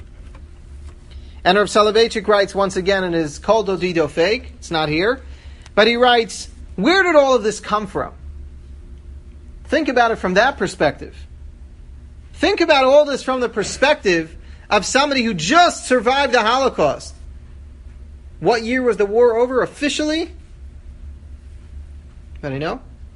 And Rav Soloveitchik writes once again in his Kol Dodido Fake, it's not here, but he writes, where did all of this come from? Think about it from that perspective. Think about all this from the perspective of somebody who just survived the Holocaust. What year was the war over officially? Anybody know?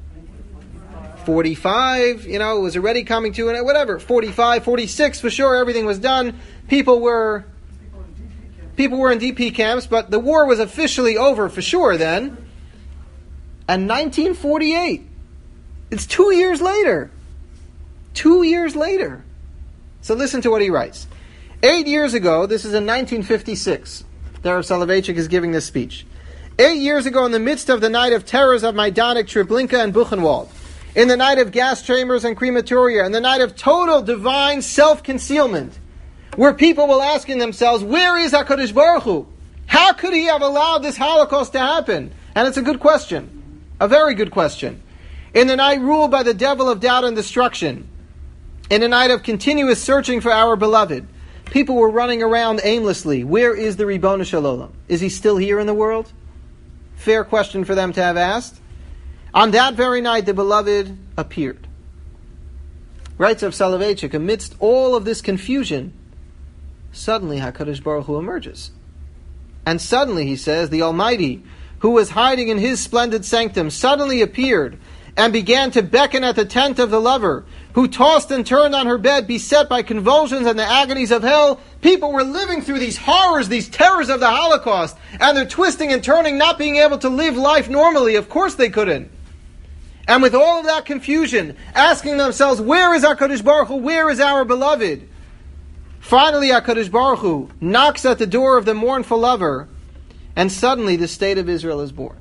forty-five, you know, it was already coming to an whatever, forty-five, forty-six for sure, everything was done. People were people were in D P camps, but the war was officially over for sure then. And nineteen forty-eight, it's two years later. Two years later. So listen to what he writes. Eight years ago, this is in nineteen fifty-six, Rav Soloveitchik is giving this speech. Eight years ago, in the midst of the night of terrors of Majdanek, Treblinka, and Buchenwald, in the night of gas chambers and crematoria, in the night of total divine self-concealment, where people were asking themselves, where is HaKadosh Baruch Hu? How could he have allowed this Holocaust to happen? And it's a good question. A very good question. In the night ruled by the devil of doubt and destruction, in a night of continuous searching for our beloved, people were running around aimlessly. Where is the Ribbono Shel Olam? Is he still here in the world? Fair question for them to have asked. On that very night, the beloved appeared. Writes Rav Soloveitchik, amidst all of this confusion, suddenly HaKadosh Baruch Hu emerges. And suddenly, he says, the Almighty, who was hiding in his splendid sanctum, suddenly appeared and began to beckon at the tent of the lover, who tossed and turned on her bed, beset by convulsions and the agonies of hell. People were living through these horrors, these terrors of the Holocaust, and they're twisting and turning, not being able to live life normally. Of course they couldn't. And with all of that confusion, asking themselves, where is HaKadosh Baruch Hu? Where is our beloved? Finally, HaKadosh Baruch Hu knocks at the door of the mournful lover, and suddenly the state of Israel is born.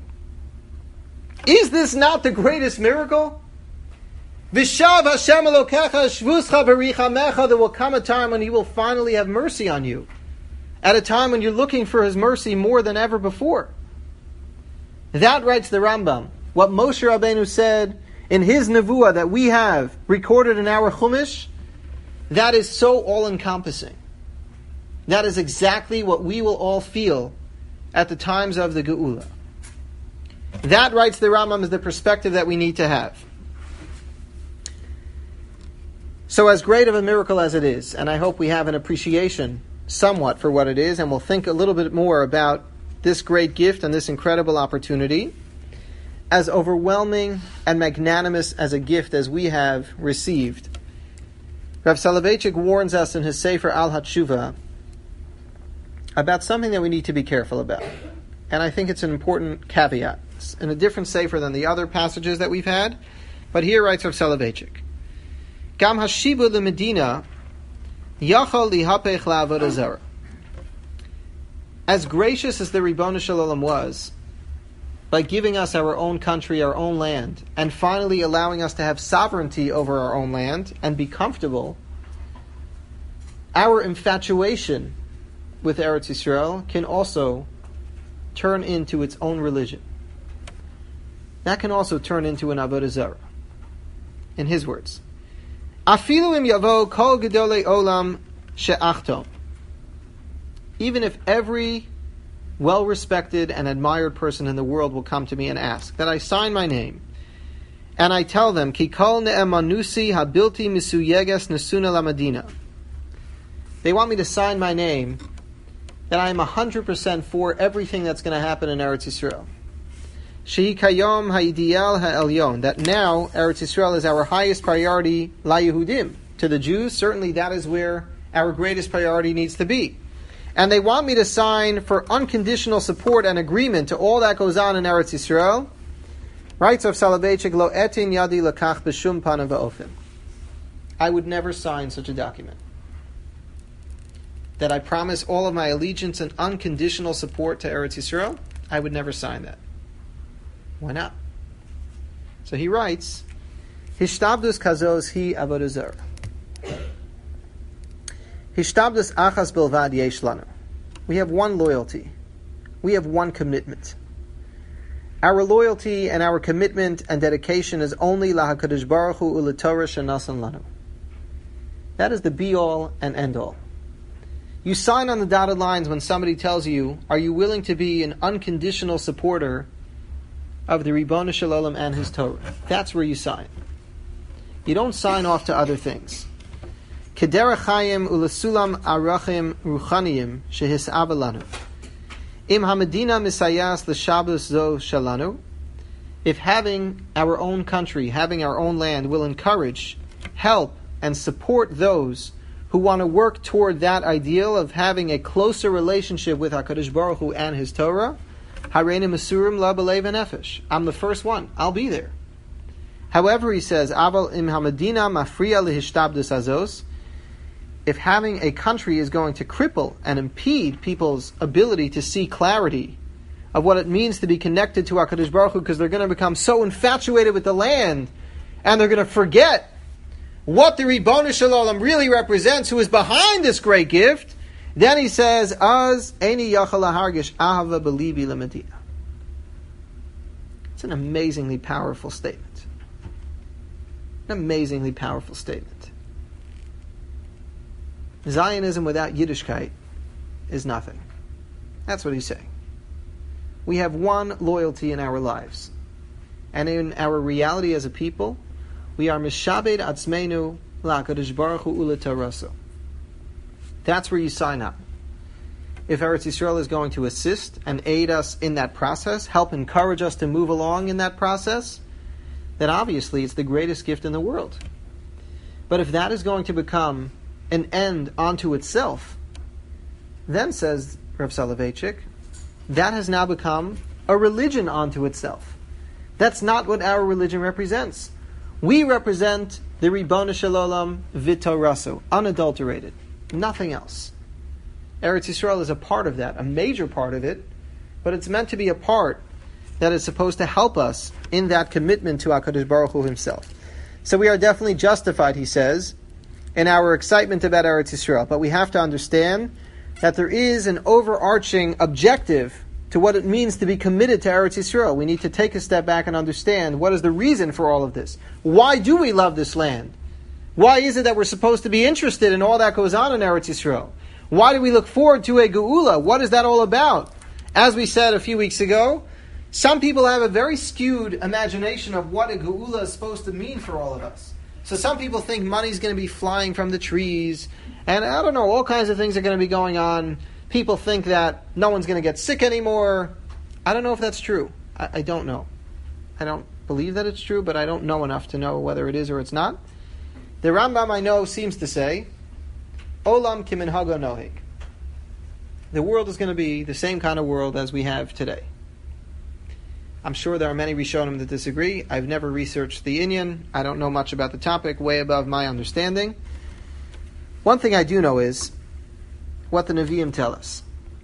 Is this not the greatest miracle? Vishav Hashem Elokecha Shvuscha B'richamecha. There will come a time when He will finally have mercy on you. At a time when you're looking for His mercy more than ever before. That, writes the Rambam, what Moshe Rabbeinu said in his Nevuah that we have recorded in our Chumash, that is so all-encompassing. That is exactly what we will all feel at the times of the Geula. That, writes the Rambam, is the perspective that we need to have. So as great of a miracle as it is, and I hope we have an appreciation somewhat for what it is, and we'll think a little bit more about this great gift and this incredible opportunity, as overwhelming and magnanimous as a gift as we have received, Rav Soloveitchik warns us in his Sefer Al HaTshuva about something that we need to be careful about. And I think it's an important caveat. It's in a different Sefer than the other passages that we've had. But here writes Rav Soloveitchik, Gam hashibu leMedina yachal lihapech la'avodah zarah. As gracious as the Ribbono Shel Olam was, by giving us our own country, our own land, and finally allowing us to have sovereignty over our own land and be comfortable, our infatuation with Eretz Yisrael can also turn into its own religion. That can also turn into an avodah zarah. In his words, Afilu im yavo kol gedolei olam she'achtom. Even if every well-respected and admired person in the world will come to me and ask that I sign my name, and I tell them, Ki kol ne'emanusi habilti misuyeges nesuna lamadina. They want me to sign my name, that I am one hundred percent for everything that's going to happen in Eretz Yisrael. Shehi kayom ha'ideal ha'elyon. That now Eretz Yisrael is our highest priority la Yehudim. To the Jews, certainly that is where our greatest priority needs to be. And they want me to sign for unconditional support and agreement to all that goes on in Eretz Yisrael. Right? So Soloveitchik, lo etin yadi lakach b'shum panav va'ofen. I would never sign such a document. That I promise all of my allegiance and unconditional support to Eretz Yisrael, I would never sign that. Why not? So he writes, Hishtabdus kazos hi avodah zarah. Hishtabdus achas bilvad yesh lanu. We have one loyalty. We have one commitment. Our loyalty and our commitment and dedication is only lahakadosh baruch hu u'letorah shenasan lanu. That is the be-all and end-all. You sign on the dotted lines when somebody tells you, are you willing to be an unconditional supporter of the Ribbono Shel Olam and his Torah? That's where you sign. You don't sign off to other things. Kederach chayim ulesulam arachim ruchaniyim shehis'ava lanu. Im hamedina misayas l'shabus zo shalanu. If having our own country, having our own land will encourage, help, and support those who want to work toward that ideal of having a closer relationship with HaKadosh Baruch Hu and His Torah, Hareinu Mesurim La B'Lev Nefesh. I'm the first one. I'll be there. However, he says, Aval im hamadina mafriya lehishtabdus azos. If having a country is going to cripple and impede people's ability to see clarity of what it means to be connected to HaKadosh Baruch Hu, because they're going to become so infatuated with the land, and they're going to forget what the Ribbono Shel Olam really represents, who is behind this great gift, then he says, Az eini yachal lahargish ahava belibi lemedina. It's an amazingly powerful statement. An amazingly powerful statement. Zionism without Yiddishkeit is nothing. That's what he's saying. We have one loyalty in our lives. And in our reality as a people, we are mishabed atzmeinu la'akadosh baruch hu u'letaraso. That's where you sign up. If Eretz Yisrael is going to assist and aid us in that process, help encourage us to move along in that process, then obviously it's the greatest gift in the world. But if that is going to become an end unto itself, then, says Rav Soloveitchik, that has now become a religion unto itself. That's not what our religion represents. We represent the Ribbono Shel Olam v'Toraso, unadulterated, nothing else. Eretz Yisrael is a part of that, a major part of it, but it's meant to be a part that is supposed to help us in that commitment to HaKadosh Baruch Hu himself. So we are definitely justified, he says, in our excitement about Eretz Yisrael, but we have to understand that there is an overarching objective to what it means to be committed to Eretz Yisrael. We need to take a step back and understand what is the reason for all of this. Why do we love this land? Why is it that we're supposed to be interested in all that goes on in Eretz Yisrael? Why do we look forward to a Geula? What is that all about? As we said a few weeks ago, some people have a very skewed imagination of what a Geula is supposed to mean for all of us. So some people think money's going to be flying from the trees, and I don't know, all kinds of things are going to be going on. People think that no one's going to get sick anymore. I don't know if that's true. I, I don't know. I don't believe that it's true, but I don't know enough to know whether it is or it's not. The Rambam, I know, seems to say, Olam kiminhago noheg. The world is going to be the same kind of world as we have today. I'm sure there are many Rishonim that disagree. I've never researched the Inyan. I don't know much about the topic, way above my understanding. One thing I do know is what the Nevi'im tell us.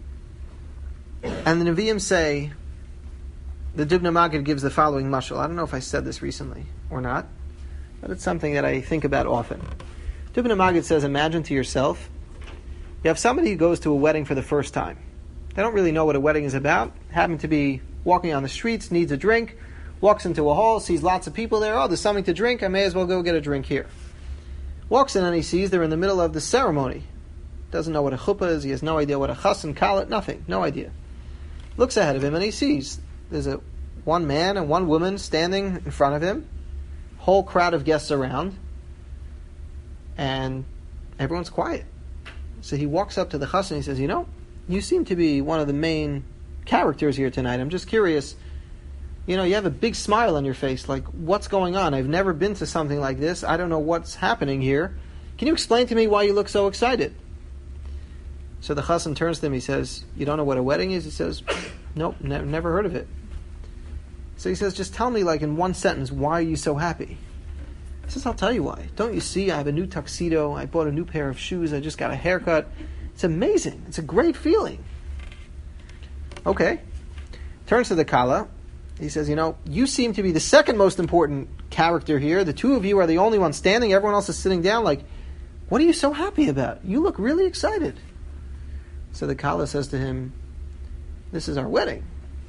And the Nevi'im say, the Dubno Maggid gives the following mashal. I don't know if I said this recently or not, but it's something that I think about often. Dubno Maggid says, imagine to yourself, you have somebody who goes to a wedding for the first time. They don't really know what a wedding is about. Happen to be walking on the streets, needs a drink, walks into a hall, sees lots of people there. Oh, there's something to drink. I may as well go get a drink here. Walks in and he sees they're in the middle of the ceremony. Doesn't know what a chuppah is. He has no idea what a chas and kalet, nothing. No idea. Looks ahead of him and he sees there's a one man and one woman standing in front of him. Whole crowd of guests around. And everyone's quiet. So he walks up to the chas and he says, you know, you seem to be one of the main characters here tonight. I'm just curious. You know, you have a big smile on your face. Like, what's going on? I've never been to something like this. I don't know what's happening here. Can you explain to me why you look so excited? So the chassan turns to him. He says, you don't know what a wedding is? He says, nope, ne- never heard of it. So he says, just tell me, like, in one sentence, why are you so happy? He says, I'll tell you why. Don't you see, I have a new tuxedo. I bought a new pair of shoes. I just got a haircut. It's amazing. It's a great feeling. Okay. Turns to the kala. He says, you know, you seem to be the second most important character here. The two of you are the only ones standing. Everyone else is sitting down. Like, what are you so happy about? You look really excited. So the kala says to him, this is our wedding.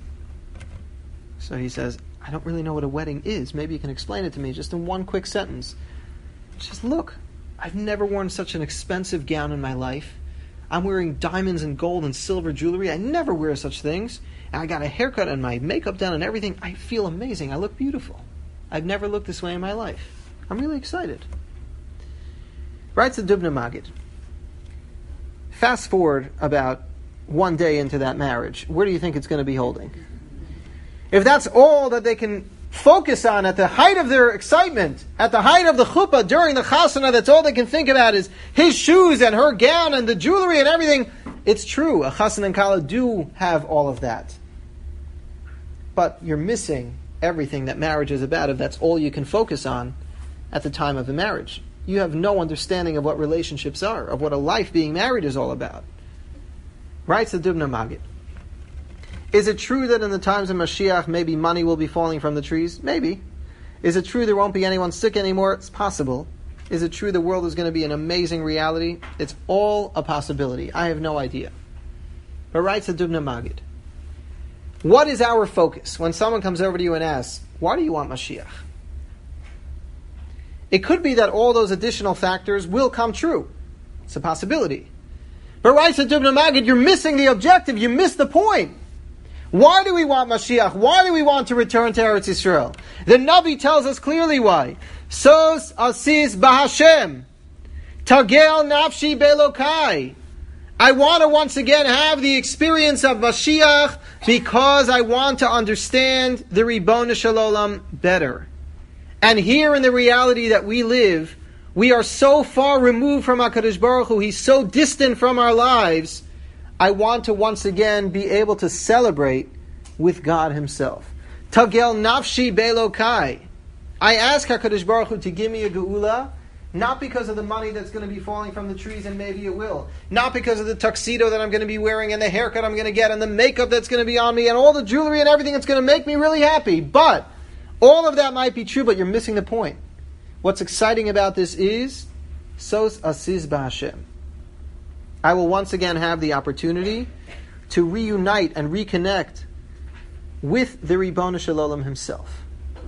So he says, I don't really know what a wedding is. Maybe you can explain it to me just in one quick sentence. He says, look, I've never worn such an expensive gown in my life. I'm wearing diamonds and gold and silver jewelry. I never wear such things. And I got a haircut and my makeup done and everything. I feel amazing. I look beautiful. I've never looked this way in my life. I'm really excited. Writes the Dubna Magid. Fast forward about one day into that marriage. Where do you think it's going to be holding? If that's all that they can focus on at the height of their excitement, at the height of the chuppah, during the chasana, that's all they can think about is his shoes and her gown and the jewelry and everything. It's true, a chassan and kala do have all of that. But you're missing everything that marriage is about if that's all you can focus on at the time of the marriage. You have no understanding of what relationships are, of what a life being married is all about. Writes the Dubna Magid. Is it true that in the times of Mashiach maybe money will be falling from the trees? Maybe. Is it true there won't be anyone sick anymore? It's possible. Is it true the world is going to be an amazing reality? It's all a possibility. I have no idea. But writes the Dubna Magid. What is our focus when someone comes over to you and asks, why do you want Mashiach? It could be that all those additional factors will come true. It's a possibility. But writes the Dubna Magid, you're missing the objective. You missed the point. Why do we want Mashiach? Why do we want to return to Eretz Yisrael? The Navi tells us clearly why. Sos asis b'Hashem. Tagel nafshi belokai. I want to once again have the experience of Mashiach because I want to understand the Ribbono Shel Olam better. And here in the reality that we live, we are so far removed from HaKadosh Baruch Hu, He's so distant from our lives. I want to once again be able to celebrate with God Himself. Tagel nafshi belokai. I ask HaKadosh Baruch Hu to give me a geula, not because of the money that's going to be falling from the trees, and maybe it will. Not because of the tuxedo that I'm going to be wearing, and the haircut I'm going to get, and the makeup that's going to be on me, and all the jewelry and everything that's going to make me really happy. But all of that might be true, but you're missing the point. What's exciting about this is, Sos asis b'Hashem. I will once again have the opportunity to reunite and reconnect with the Ribbono Shel Olam Himself.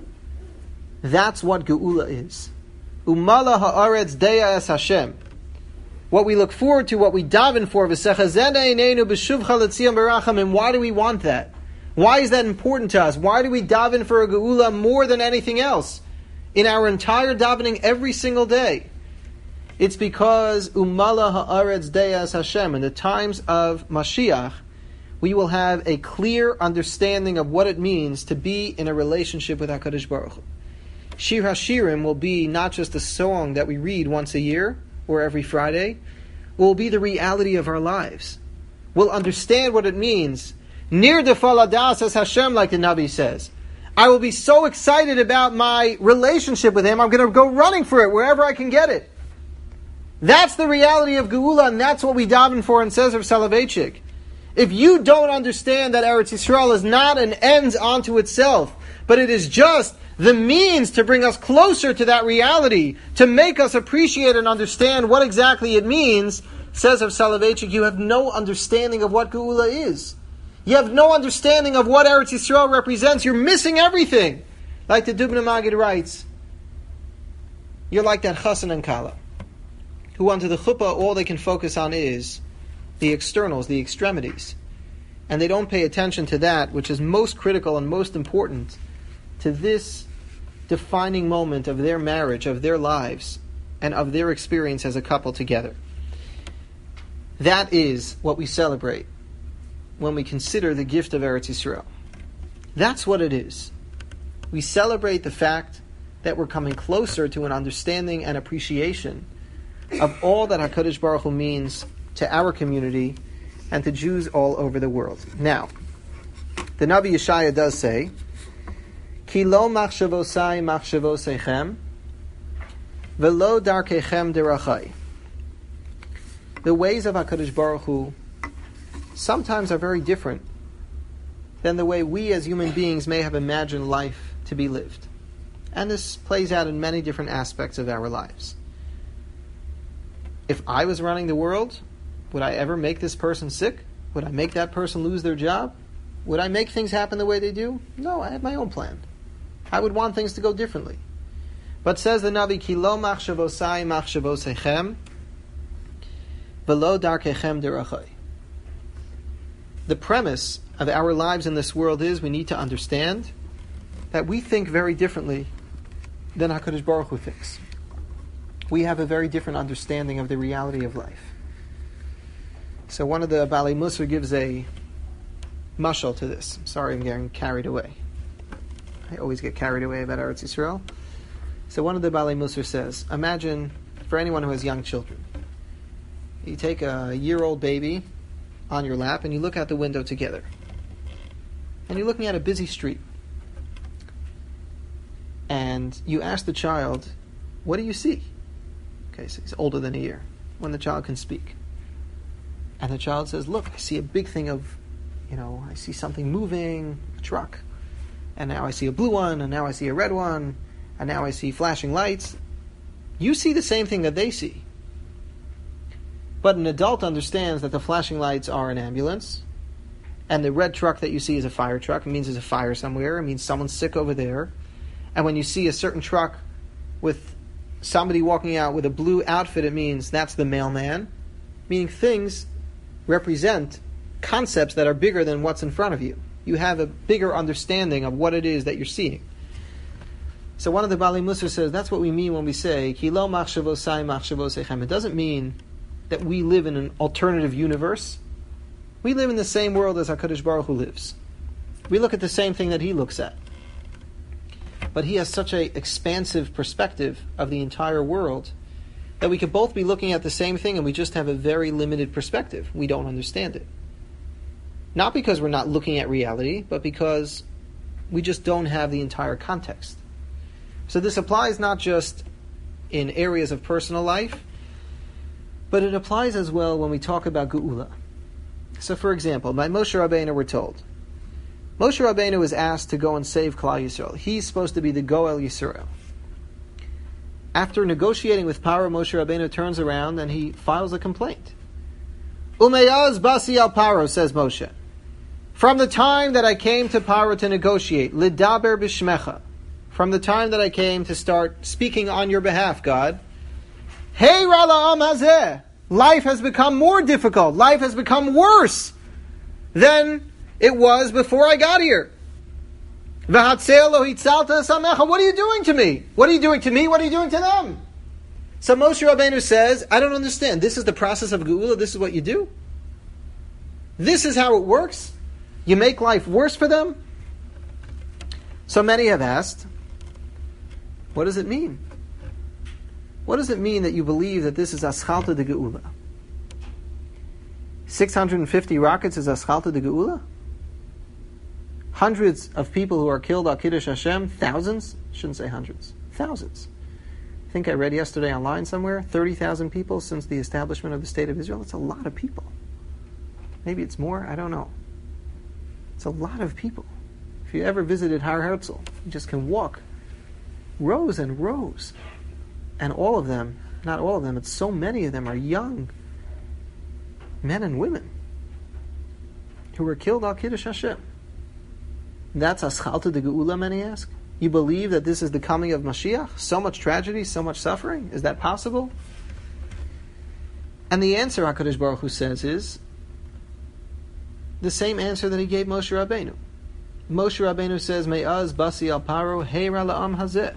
That's what Geula is. Umala haaretz deya es Hashem. What we look forward to, what we daven for, v'sechazena einenu b'shuvcha l'tzion b'rachamim. Why do we want that? Why is that important to us? Why do we daven for a Geula more than anything else in our entire davening every single day? It's because Umala haaretz deya es Hashem. In the times of Mashiach, we will have a clear understanding of what it means to be in a relationship with HaKadosh Baruch Hu. Shir HaShirim will be not just a song that we read once a year or every Friday. Will be the reality of our lives. We'll understand what it means. Nir defal adas as Hashem, like the Nabi says. I will be so excited about my relationship with Him, I'm going to go running for it wherever I can get it. That's the reality of Geula, and that's what we daven for in Sezer Soloveitchik. If you don't understand that Eretz Yisrael is not an end unto itself, but it is just the means to bring us closer to that reality, to make us appreciate and understand what exactly it means, says of Soloveitchik, you have no understanding of what Geula is. You have no understanding of what Eretz Yisrael represents. You're missing everything. Like the Dubno Maggid writes, you're like that Chassan and Kala, who under the chuppah all they can focus on is the externals, the extremities. And they don't pay attention to that which is most critical and most important to this defining moment of their marriage, of their lives, and of their experience as a couple together. That is what we celebrate when we consider the gift of Eretz Yisrael. That's what it is. We celebrate the fact that we're coming closer to an understanding and appreciation of all that HaKadosh Baruch Hu means to our community and to Jews all over the world. Now, the Navi Yeshaya does say, Ki lo machshavosai machshavosechem, velo darkechem derachai. The ways of HaKadosh Baruch Hu sometimes are very different than the way we as human beings may have imagined life to be lived. And this plays out in many different aspects of our lives. If I was running the world, would I ever make this person sick? Would I make that person lose their job? Would I make things happen the way they do? No, I have my own plan. I would want things to go differently. But says the Navi, Ki lo machshavosai machshavosechem, velo darkechem derachai. The premise of our lives in this world is we need to understand that we think very differently than HaKadosh Baruch Hu thinks. We have a very different understanding of the reality of life. So one of the Balei Musar gives a mashal to this. I'm sorry I'm getting carried away. I always get carried away about Eretz Yisrael. So one of the Balei Musar says, imagine, for anyone who has young children, you take a year-old baby on your lap and you look out the window together. And you're looking at a busy street. And you ask the child, what do you see? Okay, so he's older than a year, when the child can speak. And the child says, look, I see a big thing of, you know, I see something moving, a truck. And now I see a blue one, and now I see a red one, and now I see flashing lights. You see the same thing that they see. But an adult understands that the flashing lights are an ambulance, and the red truck that you see is a fire truck. It means there's a fire somewhere. It means someone's sick over there. And when you see a certain truck with somebody walking out with a blue outfit, it means that's the mailman. Meaning things represent concepts that are bigger than what's in front of you. You have a bigger understanding of what it is that you're seeing. So one of the Balei Musar says that's what we mean when we say Ki lo machshavosai machshavosechem. It doesn't mean that we live in an alternative universe. We live in the same world as HaKadosh Baruch Hu lives. We look at the same thing that He looks at. But He has such an expansive perspective of the entire world that we could both be looking at the same thing and we just have a very limited perspective. We don't understand it. Not because we're not looking at reality, but because we just don't have the entire context. So this applies not just in areas of personal life, but it applies as well when we talk about Geula. So for example, by Moshe Rabbeinu we're told, Moshe Rabbeinu was asked to go and save Klal Yisrael. He's supposed to be the Goel Yisrael. After negotiating with Paro, Moshe Rabbeinu turns around and he files a complaint. Umeyaz basi al Paro, says Moshe. From the time that I came to Paro to negotiate, lidaber b'shmecha, from the time that I came to start speaking on your behalf, God, hey rala am hazeh, life has become more difficult, life has become worse than it was before I got here. V'hatzeh lo hitzalta samecha, what are you doing to me? What are you doing to me? What are you doing to them? So Moshe Rabbeinu says, I don't understand. This is the process of Geula. This is what you do? This is how it works? You make life worse for them? So many have asked, what does it mean? What does it mean that you believe that this is Aschalta de Geula? six hundred fifty rockets is Aschalta de Geula? Hundreds of people who are killed al Kiddush Hashem? Thousands? Shouldn't say hundreds. Thousands. I think I read yesterday online somewhere, thirty thousand people since the establishment of the State of Israel. That's a lot of people. Maybe it's more, I don't know. It's a lot of people. If you ever visited Har Herzl, you just can walk rows and rows. And all of them, not all of them, but so many of them are young, men and women who were killed al Kiddush Hashem. That's Aschalta de Geula, many ask? You believe that this is the coming of Mashiach? So much tragedy, so much suffering? Is that possible? And the answer HaKadosh Baruch Hu says is the same answer that he gave Moshe Rabbeinu. Moshe Rabbeinu says, Me'az basi al paro heira la'am hazeh.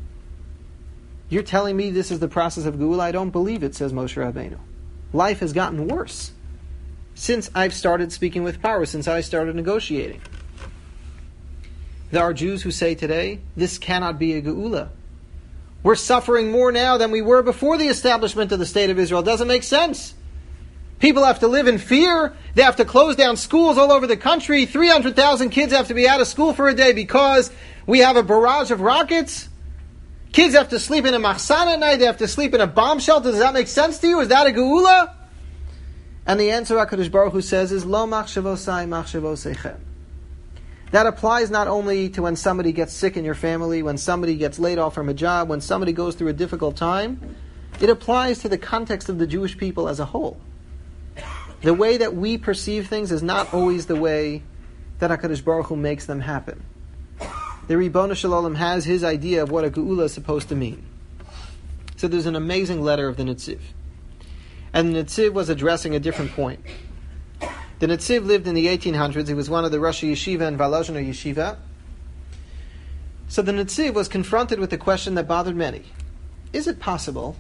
You're telling me this is the process of Geula? I don't believe it, says Moshe Rabbeinu. Life has gotten worse since I've started speaking with Paro, since I started negotiating. There are Jews who say today, this cannot be a Geula. We're suffering more now than we were before the establishment of the State of Israel. It doesn't make sense. People have to live in fear. They have to close down schools all over the country. three hundred thousand kids have to be out of school for a day because we have a barrage of rockets. Kids have to sleep in a machsan at night. They have to sleep in a bomb shelter. Does that make sense to you? Is that a geula? And the answer HaKadosh Baruch Hu says is, Lo machshavosai machshavosechem. That applies not only to when somebody gets sick in your family, when somebody gets laid off from a job, when somebody goes through a difficult time. It applies to the context of the Jewish people as a whole. The way that we perceive things is not always the way that HaKadosh Baruch Hu makes them happen. The Ribono Shel Olam has his idea of what a geula is supposed to mean. So there's an amazing letter of the Netziv. And the Netziv was addressing a different point. The Netziv lived in the eighteen hundreds. He was one of the Rosh Yeshiva and Volozhiner Yeshiva. So the Netziv was confronted with the question that bothered many. Is it possible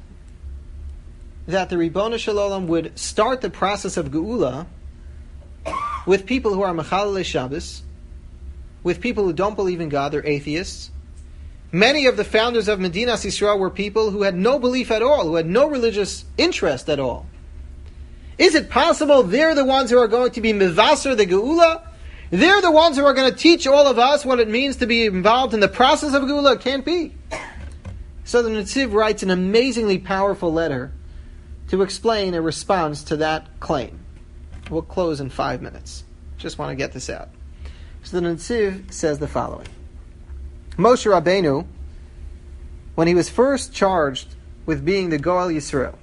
that the Ribono Shel Olam would start the process of geula with people who are Mechalelei Shabbos, with people who don't believe in God, they're atheists? Many of the founders of Medinas Yisrael were people who had no belief at all, who had no religious interest at all. Is it possible they're the ones who are going to be Mivasser the Geula? They're the ones who are going to teach all of us what it means to be involved in the process of Geula? It can't be. So the Netziv writes an amazingly powerful letter to explain a response to that claim. We'll close in five minutes. Just want to get this out. So the Netziv says the following. Moshe Rabbeinu, when he was first charged with being the Goel Yisrael,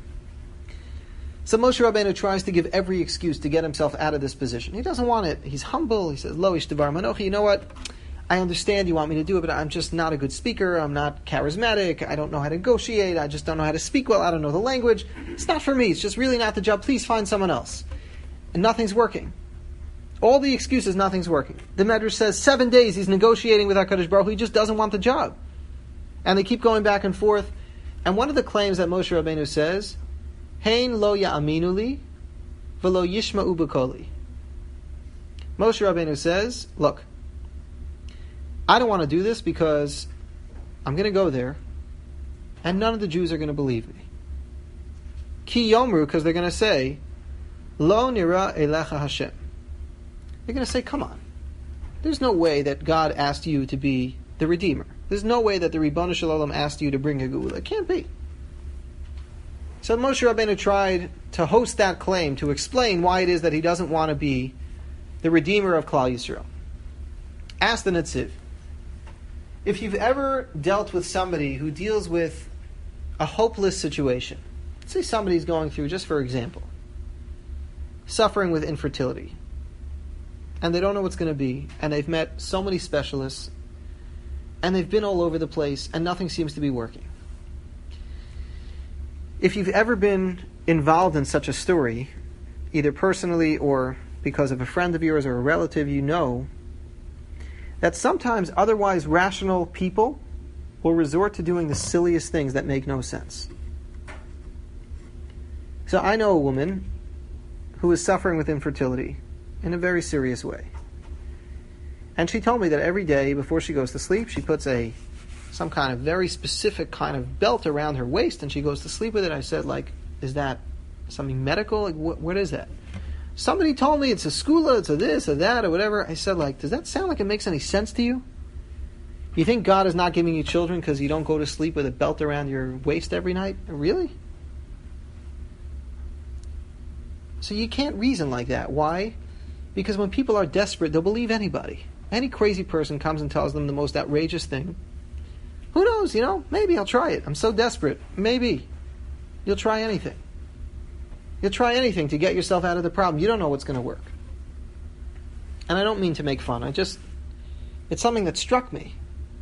so Moshe Rabbeinu tries to give every excuse to get himself out of this position. He doesn't want it. He's humble. He says, Lo ish devar manochi, you know what? I understand you want me to do it, but I'm just not a good speaker. I'm not charismatic. I don't know how to negotiate. I just don't know how to speak well. I don't know the language. It's not for me. It's just really not the job. Please find someone else. And nothing's working. All the excuses, nothing's working. The Medrash says seven days he's negotiating with HaKadosh Baruch Hu. He just doesn't want the job. And they keep going back and forth. And one of the claims that Moshe Rabbeinu says, Hein lo ya'aminu li, v'lo yishma'u b'koli. Moshe Rabbeinu says, look, I don't want to do this because I'm going to go there and none of the Jews are going to believe me. Ki yomru, because they're going to say, Lo nira elecha Hashem. They're going to say, come on. There's no way that God asked you to be the Redeemer. There's no way that the Ribono Shel Olam asked you to bring a geula. It can't be. So Moshe Rabbeinu tried to host that claim to explain why it is that he doesn't want to be the Redeemer of Klal Yisrael. Ask the Netziv. If you've ever dealt with somebody who deals with a hopeless situation, let's say somebody's going through, just for example, suffering with infertility, and they don't know what's going to be, and they've met so many specialists, and they've been all over the place, and nothing seems to be working. If you've ever been involved in such a story, either personally or because of a friend of yours or a relative, you know that sometimes otherwise rational people will resort to doing the silliest things that make no sense. So I know a woman who is suffering with infertility in a very serious way. And she told me that every day before she goes to sleep, she puts a some kind of very specific kind of belt around her waist and she goes to sleep with it. I said, like, is that something medical? Like, what, what is that? Somebody told me it's a skula, it's a this, or that, or whatever. I said, like, does that sound like it makes any sense to you? You think God is not giving you children because you don't go to sleep with a belt around your waist every night? Really? So you can't reason like that. Why? Because when people are desperate, they'll believe anybody. Any crazy person comes and tells them the most outrageous thing. Who knows, you know? Maybe I'll try it. I'm so desperate. Maybe. You'll try anything. You'll try anything to get yourself out of the problem. You don't know what's going to work. And I don't mean to make fun. I just, it's something that struck me.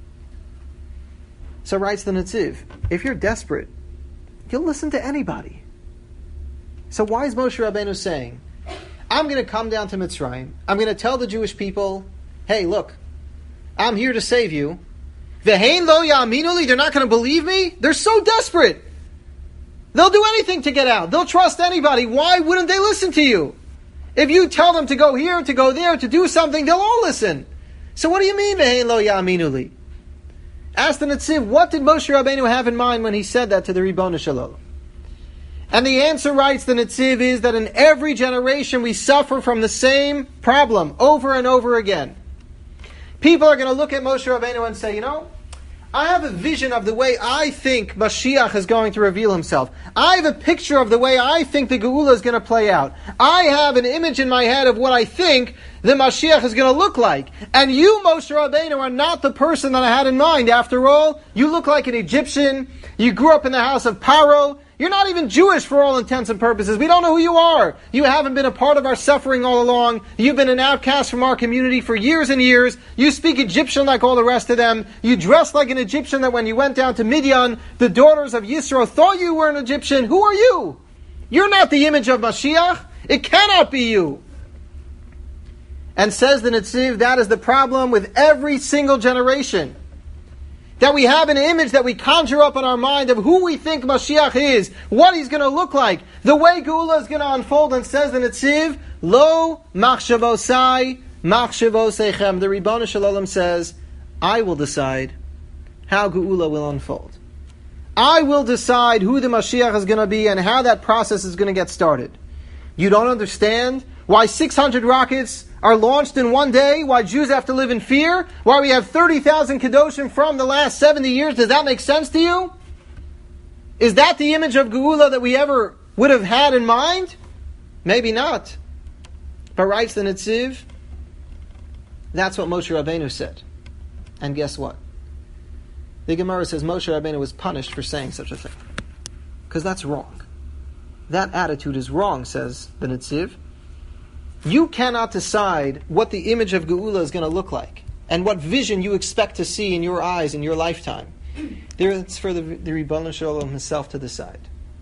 So writes the Netziv, if you're desperate, you'll listen to anybody. So why is Moshe Rabbeinu saying, I'm going to come down to Mitzrayim, I'm going to tell the Jewish people, hey, look, I'm here to save you. V'hein lo ya'aminu li, they're not going to believe me? They're so desperate. They'll do anything to get out. They'll trust anybody. Why wouldn't they listen to you? If you tell them to go here, to go there, to do something, they'll all listen. So what do you mean, v'hein lo ya'aminu li? Ask the Netziv, what did Moshe Rabbeinu have in mind when he said that to the Ribono Shel Olam? And the answer, writes the Netziv, is that in every generation we suffer from the same problem over and over again. People are going to look at Moshe Rabbeinu and say, you know, I have a vision of the way I think Mashiach is going to reveal himself. I have a picture of the way I think the Geula is going to play out. I have an image in my head of what I think the Mashiach is going to look like. And you, Moshe Rabbeinu, are not the person that I had in mind. After all, you look like an Egyptian. You grew up in the house of Paro. You're not even Jewish for all intents and purposes. We don't know who you are. You haven't been a part of our suffering all along. You've been an outcast from our community for years and years. You speak Egyptian like all the rest of them. You dress like an Egyptian that when you went down to Midian, the daughters of Yisro thought you were an Egyptian. Who are you? You're not the image of Mashiach. It cannot be you. And says the Netziv, that is the problem with every single generation. That we have an image that we conjure up in our mind of who we think Mashiach is, what he's going to look like, the way Geula is going to unfold. And says the Netziv, Lo machshavosai machshavosechem. The Ribono Shel Olam says, I will decide how Geula will unfold. I will decide who the Mashiach is going to be and how that process is going to get started. You don't understand why six hundred rockets are launched in one day, why Jews have to live in fear, why we have thirty thousand Kedoshim from the last seventy years. Does that make sense to you? Is that the image of Geula that we ever would have had in mind? Maybe not. But writes the Netziv, that's what Moshe Rabbeinu said. And guess what? The Gemara says Moshe Rabbeinu was punished for saying such a thing. Because that's wrong. That attitude is wrong, says the Netziv. You cannot decide what the image of Geula is going to look like and what vision you expect to see in your eyes in your lifetime. It's for the, the Ribono Shel Olam himself to decide.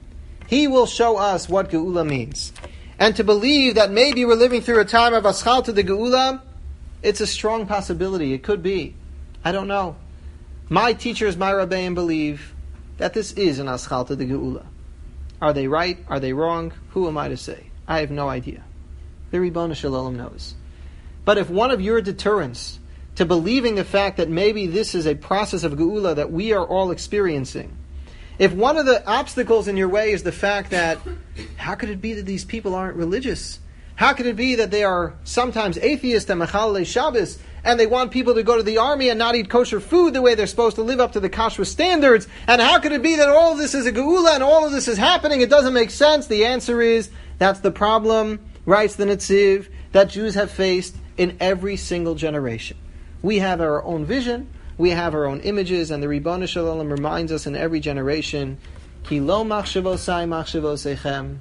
He will show us what Geula means. And to believe that maybe we're living through a time of Aschal to the Geula, it's a strong possibility. It could be. I don't know. My teachers, my Rabbeim, believe that this is an Aschal to the Geula. Are they right? Are they wrong? Who am I to say? I have no idea. The Ribono Shel Olam knows. But if one of your deterrents to believing the fact that maybe this is a process of Geula that we are all experiencing, if one of the obstacles in your way is the fact that, how could it be that these people aren't religious? How could it be that they are sometimes atheists and Mechalelei Shabbos, and they want people to go to the army and not eat kosher food the way they're supposed to live up to the kashrus standards? And how could it be that all of this is a Geula and all of this is happening? It doesn't make sense. The answer is, that's the problem, writes the Netziv, that Jews have faced in every single generation. We have our own vision, we have our own images, and the Ribono Shel Olam reminds us in every generation, Ki lo machshavosai machshavosechem,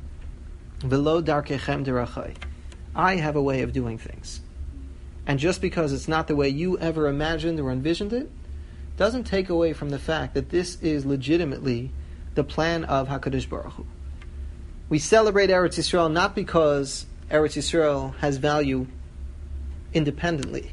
v'lo darkechem derachai. I have a way of doing things. And just because it's not the way you ever imagined or envisioned it, doesn't take away from the fact that this is legitimately the plan of HaKadosh Baruch Hu. We celebrate Eretz Yisrael not because Eretz Yisrael has value independently.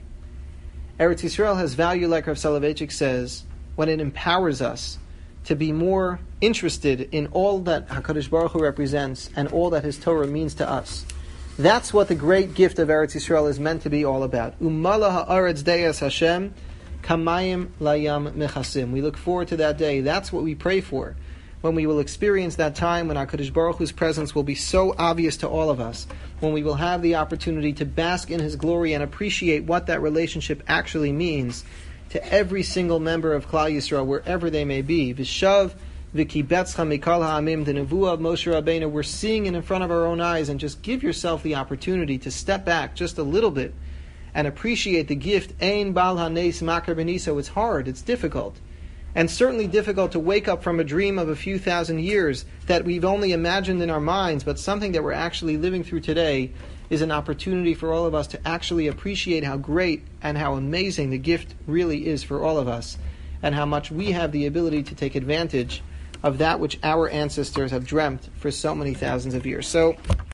Eretz Yisrael has value, like Rav Soloveitchik says, when it empowers us to be more interested in all that HaKadosh Baruch Hu represents and all that His Torah means to us. That's what the great gift of Eretz Yisrael is meant to be all about. Umala ha'aretz deyas Hashem, kamayim layam mechasim. We look forward to that day. That's what we pray for. When we will experience that time when HaKadosh Baruch Hu's presence will be so obvious to all of us, when we will have the opportunity to bask in His glory and appreciate what that relationship actually means to every single member of Klal Yisrael, wherever they may be. V'shav v'kibetzcha mikal ha'amim, the nevuah of Moshe Rabbeinu, we're seeing it in front of our own eyes, and just give yourself the opportunity to step back just a little bit and appreciate the gift. Ein bal hanes makar b'niso. It's hard, it's difficult. and certainly difficult to wake up from a dream of a few thousand years that we've only imagined in our minds, but something that we're actually living through today, is an opportunity for all of us to actually appreciate how great and how amazing the gift really is for all of us, and how much we have the ability to take advantage of that which our ancestors have dreamt for so many thousands of years. So